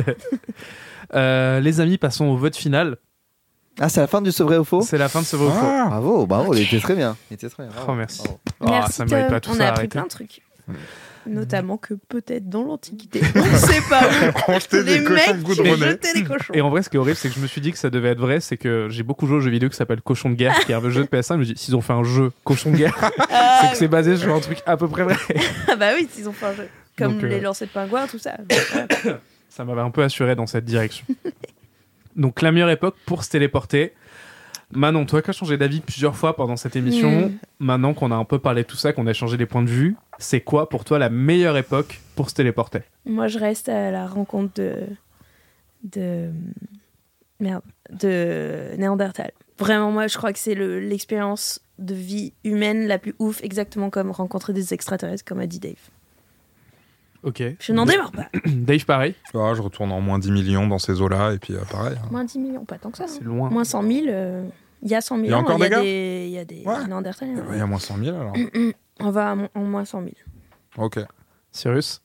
Euh, les amis, passons au vote final. Ah, c'est la fin du ce vrai ou faux. C'est la fin de ce vote. Ah. Bravo, bravo, il était très bien. Il était très bien. Oh, bravo, merci. bravo. Oh, Merci, ça m'avait Tom. pas tout On ça a appris arrêté. plein de trucs. Notamment que peut-être dans l'Antiquité, on ne sait pas où, On jetait les des cochons mecs goudronnés. jetaient des cochons. Et en vrai, ce qui est horrible, c'est que je me suis dit que ça devait être vrai. C'est que j'ai beaucoup joué au jeu vidéo qui s'appelle Cochon de guerre, qui est un jeu de P S un. Je me dis, s'ils ont fait un jeu Cochon de guerre, Ah, c'est que c'est basé sur un truc à peu près vrai. ah bah oui, ils ont fait un jeu. Comme Donc, euh, les lancers de pingouins, tout ça. Ça m'avait un peu assuré dans cette direction. Donc, la meilleure époque pour se téléporter. Manon, toi qui as changé d'avis plusieurs fois pendant cette émission, Mm. maintenant qu'on a un peu parlé de tout ça, qu'on a changé les points de vue, c'est quoi pour toi la meilleure époque pour se téléporter? Moi, je reste à la rencontre de. de. Merde. de Néandertal. Vraiment, moi, je crois que c'est le- l'expérience de vie humaine la plus ouf, exactement comme rencontrer des extraterrestres, comme a dit Dave. Ok. Je n'en démarre pas. Dave, pareil. Ah, je retourne en moins dix millions dans ces eaux-là et puis euh, pareil. hein. Moins dix millions, pas tant que ça. C'est hein. loin. Moins cent mille. euh, Il y a cent mille Il y a ans, encore il y a des gars des, il y a des Ouais. Néandertaliens. Ouais, Il y a moins cent mille alors. On va à mo- en moins cent mille. Ok. Cyrus?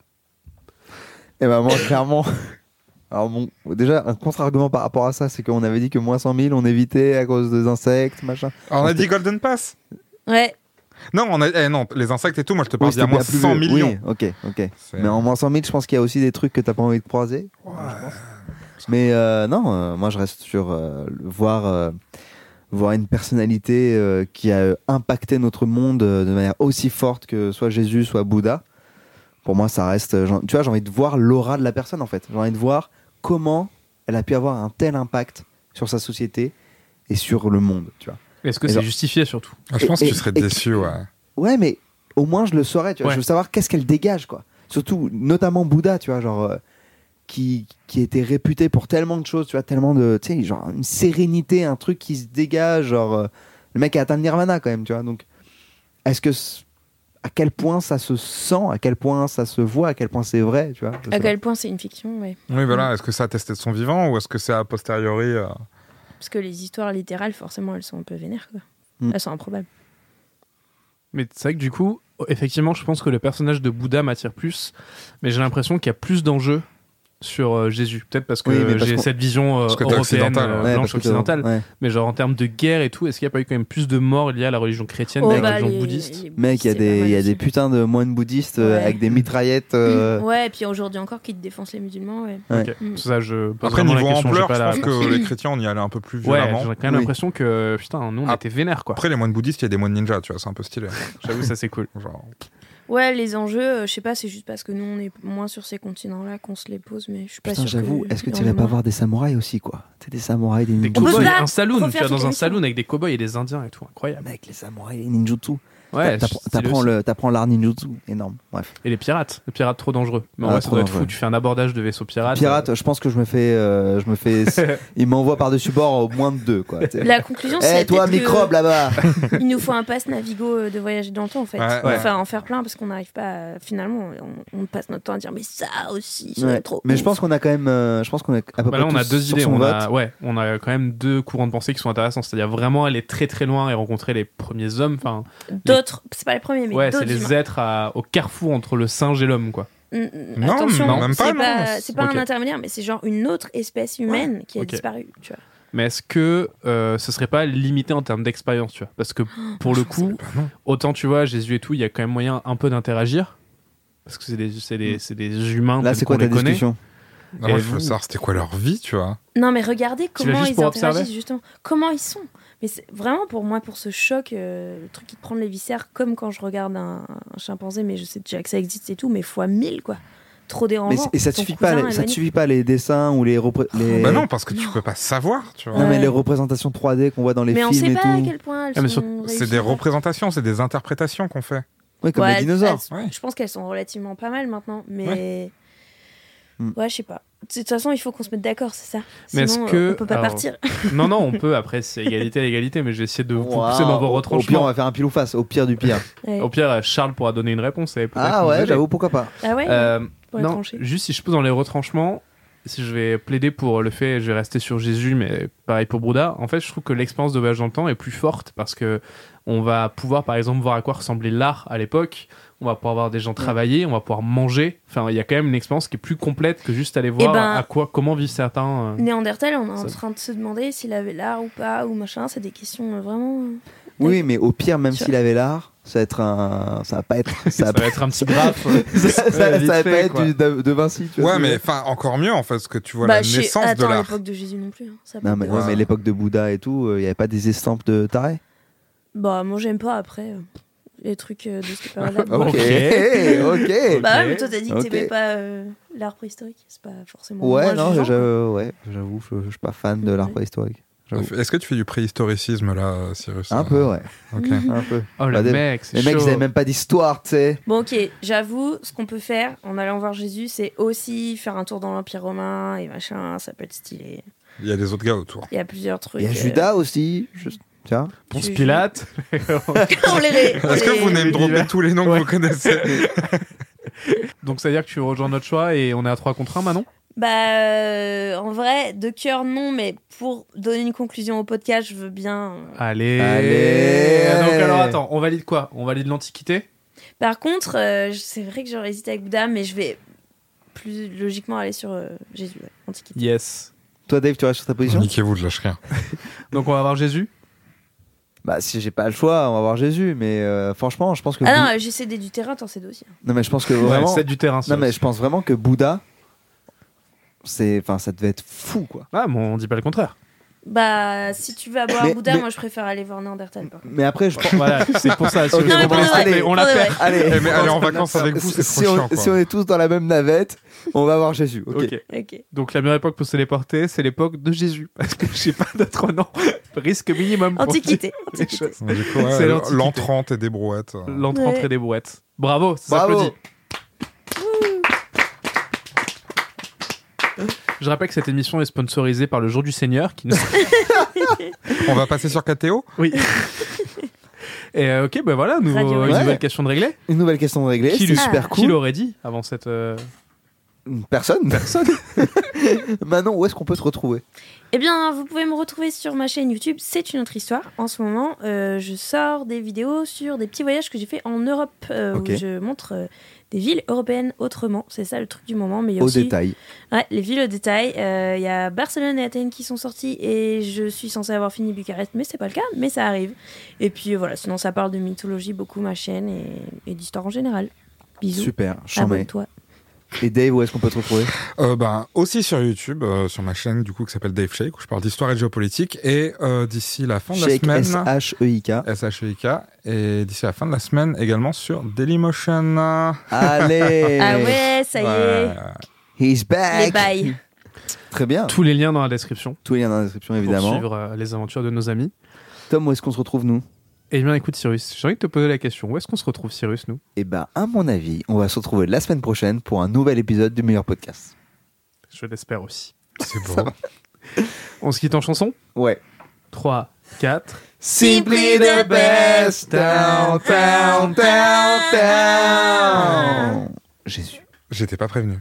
Et bah, moi, clairement. Alors, bon, déjà, un contre-argument par rapport à ça, c'est qu'on avait dit que moins cent mille, on évitait à cause des insectes, machin. Alors, on a dit Golden Pass. Ouais. Non, on a... eh, non, les insectes et tout, moi je te Oui, parle d'il y a c'était moins bien plus cent vieux. millions. Oui, ok, ok. C'est- Mais en moins cent mille, je pense qu'il y a aussi des trucs que t'as pas envie de croiser. Ouais. Mais euh, non, euh, moi je reste sur euh, le- voir, euh, voir une personnalité euh, qui a euh, impacté notre monde euh, de manière aussi forte que soit Jésus, soit Bouddha. Pour moi, ça reste. euh, j'en- Tu vois, j'ai envie de voir l'aura de la personne en fait. J'ai envie de voir comment elle a pu avoir un tel impact sur sa société et sur le monde. Tu vois. Est-ce que Et c'est genre- justifié surtout? Ah, je pense Et- que tu serais et- déçu, ouais. Ouais, mais au moins je le saurais. Tu vois. Ouais. Je veux savoir qu'est-ce qu'elle dégage, quoi. Surtout, notamment Bouddha, tu vois, genre. euh, qui, qui était réputé pour tellement de choses, tu vois, tellement de, tu sais, genre une sérénité, un truc qui se dégage, genre euh, le mec a atteint le nirvana quand même, tu vois. Donc, est-ce que, c- à quel point ça se sent, à quel point ça se voit, à quel point c'est vrai, tu vois. je sais À pas. quel point c'est une fiction, ouais. Oui, voilà. Est-ce que ça a testé de son vivant ou est-ce que c'est a posteriori euh, Parce que les histoires littérales, forcément, elles sont un peu vénères, quoi. Mm. Elles sont improbables. Mais c'est vrai que du coup, effectivement, je pense que le personnage de Bouddha m'attire plus, mais j'ai l'impression qu'il y a plus d'enjeux sur euh, Jésus. Peut-être parce que Oui, mais parce j'ai qu'on- cette vision euh, Parce que t'es européenne, occidental, euh, ouais. Ouais, blanche parce que t'es- occidentale. ouais. Mais genre en termes de guerre et tout, est-ce qu'il n'y a pas eu quand même plus de morts liées à la religion chrétienne Oh, qu'à la bah, religion les- bouddhiste? les Mec, il y a bouddhistes, c'est des, pas mal il y a des aussi. putains de moines bouddhistes euh, Ouais. avec des mitraillettes. euh, Ouais, et puis aujourd'hui encore, qui te défoncent les musulmans, ouais. Ouais. Ok. Mm. Ça, je pose Après, vraiment la niveau question, j'ai ampleur, pas je la pense réponse. que les chrétiens, on y allait un peu plus Ouais, violemment. j'ai quand même Oui. l'impression que putain, nous on Ah. était vénère quoi. Après, les moines bouddhistes, il y a des moines ninjas, tu vois, c'est un peu stylé. J'avoue, ça c'est cool. Genre... Ouais, les enjeux, euh, je sais pas, c'est juste parce que nous, on est moins sur ces continents-là qu'on se les pose, mais je suis pas Putain, sûre. j'avoue, est-ce que il y tu en ait irais pas moins. voir des samouraïs aussi, quoi? Tu sais, des samouraïs, des Des ninjutsu. On peut cow-boys, pas un saloon, tu refaire vas dans toute un l'émission. saloon avec des cow-boys et des indiens et tout, incroyable. Mec, les samouraïs, les ninjutsu. Ouais, T'apprends- stylé T'apprends aussi. le- t'apprends l'art ninjutsu, énorme. Bref. Et les pirates, les pirates trop dangereux. Mais en Ah, vrai, ça trop doit être dangereux. fou. Tu fais un abordage de vaisseau pirate. Pirate, je pense que je me fais, euh, je me fais, il m'envoie par-dessus bord au moins de deux, quoi. tu sais. La conclusion, Eh, c'est toi, peut-être que microbe là-bas. il nous faut un pass Navigo euh, de voyager dans le temps, en fait. Ouais, ouais. Enfin, en faire plein parce qu'on n'arrive pas. À... Finalement, on, on passe notre temps à dire mais ça aussi, c'est Ouais. trop. Mais ouf. je pense qu'on a quand même, euh, je pense qu'on a à peu Bah près là, on a tous deux sur idées. son On vote. a, ouais, on a quand même deux courants de pensée qui sont intéressants. C'est-à-dire vraiment aller très très loin et rencontrer les premiers hommes. Enfin, D'autres, c'est pas les premiers, mais ouais, c'est d'autres. les humains. êtres à- au carrefour entre le singe et l'homme, quoi. Mm, mm, Non, Attention, non, même pas, c'est non. pas, c'est pas Ok. un intermédiaire, mais c'est genre une autre espèce humaine qui a Ok. disparu. Tu vois. Mais est-ce que euh, ce serait pas limité en termes d'expérience, tu vois? Parce que pour le coup, Bah non. autant tu vois, Jésus et tout, il y a quand même moyen un peu d'interagir. Parce que c'est des, c'est des, c'est des humains. Là, tels c'est quoi qu'on ta les connaît. discussion? Non, moi, Et je veux vous- savoir c'était quoi leur vie, tu vois. Non, mais regardez vas comment juste ils pour interagissent, observer justement. Comment ils sont. Mais c'est vraiment pour moi, pour ce choc, euh, le truc qui te prend les viscères, comme quand je regarde un, un chimpanzé, mais je sais déjà que ça existe et tout, mais fois mille, quoi. Trop Mais dérangeant. c- et ça te Ton suffit pas, cousin les- ça te éloigné. suffit pas les dessins ou les, repré- les... Bah non, parce que tu Non. peux pas savoir, tu vois. Non, mais Ouais. les représentations trois D qu'on voit dans les Mais on films sait et pas à tout. quel point elles Ah, mais sont sur- réussies. C'est des représentations, c'est des interprétations qu'on fait. Oui, comme Ouais, les elles- dinosaures. elles- Ouais. Je pense qu'elles sont relativement pas mal maintenant, mais. Ouais. Hmm. Ouais, je sais pas. De toute façon, il faut qu'on se mette d'accord, c'est ça. Mais est-ce Sinon, que- euh, on peut pas alors, partir. Non, non, on peut. Après, c'est égalité à égalité, mais je vais essayer de vous Waouh. pousser dans vos Au pire, on retranchements. va faire un pile ou face. Au pire du pire. Ouais. Au pire, Charles pourra donner une réponse. Et peut-être Ah nous ouais, aider. j'avoue, pourquoi pas. Ah ouais Euh, pour non, trancher. juste si je pose dans les retranchements, si je vais plaider pour le fait, je vais rester sur Jésus, mais pareil pour Bouddha. En fait, je trouve que l'expérience de voyage dans le temps est plus forte parce que on va pouvoir, par exemple, voir à quoi ressemblait l'art à l'époque. On va pouvoir voir des gens travailler, on va pouvoir manger. Enfin, il y a quand même une expérience qui est plus complète que juste aller voir ben, à quoi, comment vivent certains. euh. Néandertal, on est en Ça- train de se demander s'il avait l'art ou pas, ou machin. C'est des questions euh, vraiment. euh, Oui, mais au pire, même Tu s'il avait l'art, ça va être un. Ça va pas être. Ça Ça va, va être un petit graphe. ça, ça- ça vite va fait, pas être quoi. du, de, de Vinci. Tu vois Ouais, ce que je veux mais dire enfin, encore mieux en fait, parce que tu vois Bah, la chez- naissance Attends, de à l'art. l'époque de Jésus non plus. hein. Ça a Non, pas mais, de- ouais, Ouais. mais l'époque de Bouddha et tout, il y avait pas des estampes de taré. Bah, moi, j'aime pas après. euh, Les trucs euh, de cette période-là. Ok, Ok. ok. Bah ouais, mais toi t'as dit que Ok. t'aimais pas euh, l'art préhistorique, c'est pas forcément. Ouais, moins non, jugeant, j'avoue, ouais, j'avoue, je, je suis pas fan de l'art Ouais. préhistorique. J'avoue. Est-ce que tu fais du préhistoricisme là, Cyrus? Un peu, ouais. Ok. Un peu. Oh, le Bah, des- mec, c'est Les mecs, chaud. ils avaient même pas d'histoire, tu sais. Bon, ok, j'avoue, ce qu'on peut faire en allant voir Jésus, c'est aussi faire un tour dans l'Empire romain et machin, ça peut être stylé. Il y a des autres gars autour. Il y a plusieurs trucs. Il y a euh, Judas aussi. je- Tiens. Ponce je- Pilate. on les ré- on Est-ce que les- vous name dropper tous les noms Ouais. que vous connaissez? Donc ça veut dire que tu rejoins notre choix et on est à trois contre un, Manon? Bah, euh, en vrai, de cœur, non, mais pour donner une conclusion au podcast, je veux bien. euh. Allez. Allez. Donc alors attends, on valide quoi? On valide l'Antiquité? Par contre, euh, c'est vrai que j'aurais hésité avec Bouddha, mais je vais plus logiquement aller sur euh, Jésus, ouais, Antiquité. Yes. Toi, Dave, tu restes sur ta position? Niquez-vous, je lâche rien. Donc on va voir Jésus. Bah, si j'ai pas le choix, on va voir Jésus. Mais euh, franchement, je pense que. Ah Bou- non, euh, j'ai cédé du terrain, t'en cédé aussi. hein. Non, mais je pense que Ouais, vraiment. c'est du terrain. ça Non, mais aussi. je pense vraiment que Bouddha, c'est, enfin, ça devait être fou, quoi. Ah, mais on dit pas le contraire. Bah, si tu vas voir Mais- Bouddha, mais- moi je préfère aller voir Néandertal. par contre. Mais après, je pense. Voilà, c'est pour ça. Si Ok, vous Non, mais comprenez, pour de s'il vous plaît, vrai, on la pour de perd. vrai. Allez, Eh, mais aller en vacances avec vous, c'est si, trop on, chiant, quoi. si on est tous dans la même navette, on va voir Jésus. Ok. Ok. Ok. Donc la meilleure époque pour se téléporter, c'est l'époque de Jésus. Parce que je sais pas d'autre nom. Risque minimum. pour Antiquité. dire les Antiquité. choses. Du coup, ouais, C'est l'Antiquité. l'entrante et des brouettes. euh. L'entrante Ouais. et des brouettes. Bravo, ça Bravo. s'applaudit. Je rappelle que cette émission est sponsorisée par le Jour du Seigneur. Qui nous... On va passer sur K T O? Oui. Et euh, ok, ben voilà, nouveau- Radio. une Ouais. nouvelle question de régler. Une nouvelle question de régler. Qui C'est lui- super Qui cool. l'aurait dit avant cette. euh, Personne. Personne. Manon, où est-ce qu'on peut te retrouver? Eh bien, vous pouvez me retrouver sur ma chaîne YouTube. C'est une autre histoire. En ce moment, euh, je sors des vidéos sur des petits voyages que j'ai fait en Europe, euh, Ok. où je montre euh, des villes européennes autrement. C'est ça le truc du moment. Mais il y a Au aussi... détail. Ouais, les villes au détail. Euh, Il y a Barcelone et Athènes qui sont sortis et je suis censée avoir fini Bucarest, mais c'est pas le cas, mais ça arrive. Et puis euh, voilà, sinon ça parle de mythologie beaucoup ma chaîne et, et d'histoire en général. Bisous. Super. Chambé. Abonne-toi. Et Dave, où est-ce qu'on peut te retrouver? Euh, ben, aussi sur YouTube, euh, sur ma chaîne du coup qui s'appelle Dave Shake, où je parle d'histoire et de géopolitique. Et euh, d'ici la fin de Shake, la S semaine, H E I K. S H E I K, et d'ici la fin de la semaine également sur Dailymotion. Allez. Ah ouais, ça y est. Ouais. He's back. Les bails. Très bien. Tous les liens dans la description Tous les liens dans la description, pour évidemment. suivre euh, les aventures de nos amis. Tom, où est-ce qu'on se retrouve, nous? Eh bien, écoute, Cyrus, j'ai envie de te poser la question. Où est-ce qu'on se retrouve, Cyrus, nous? Eh ben, à mon avis, on va se retrouver la semaine prochaine pour un nouvel épisode du meilleur podcast. Je l'espère aussi. C'est beau. On se quitte en chanson? Ouais. trois, quatre. Simply the best. Down, down, down, down. Jésus. J'étais pas prévenu.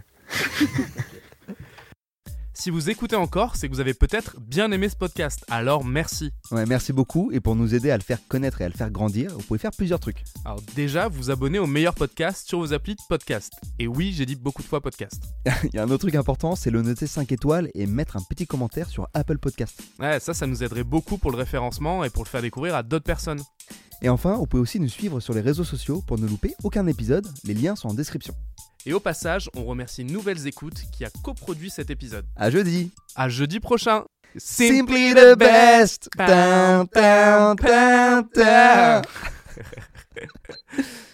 Si vous écoutez encore, c'est que vous avez peut-être bien aimé ce podcast. Alors, merci. Ouais, merci beaucoup. Et pour nous aider à le faire connaître et à le faire grandir, vous pouvez faire plusieurs trucs. Alors déjà, vous abonnez au meilleur podcast sur vos applis de podcast. Et oui, j'ai dit beaucoup de fois podcast. Il y a un autre truc important, c'est le noter cinq étoiles et mettre un petit commentaire sur Apple Podcast. Ouais, ça, ça nous aiderait beaucoup pour le référencement et pour le faire découvrir à d'autres personnes. Et enfin, vous pouvez aussi nous suivre sur les réseaux sociaux pour ne louper aucun épisode. Les liens sont en description. Et au passage, on remercie Nouvelles Écoutes qui a coproduit cet épisode. À jeudi. À jeudi prochain. Simply the best. Down, down, down, down.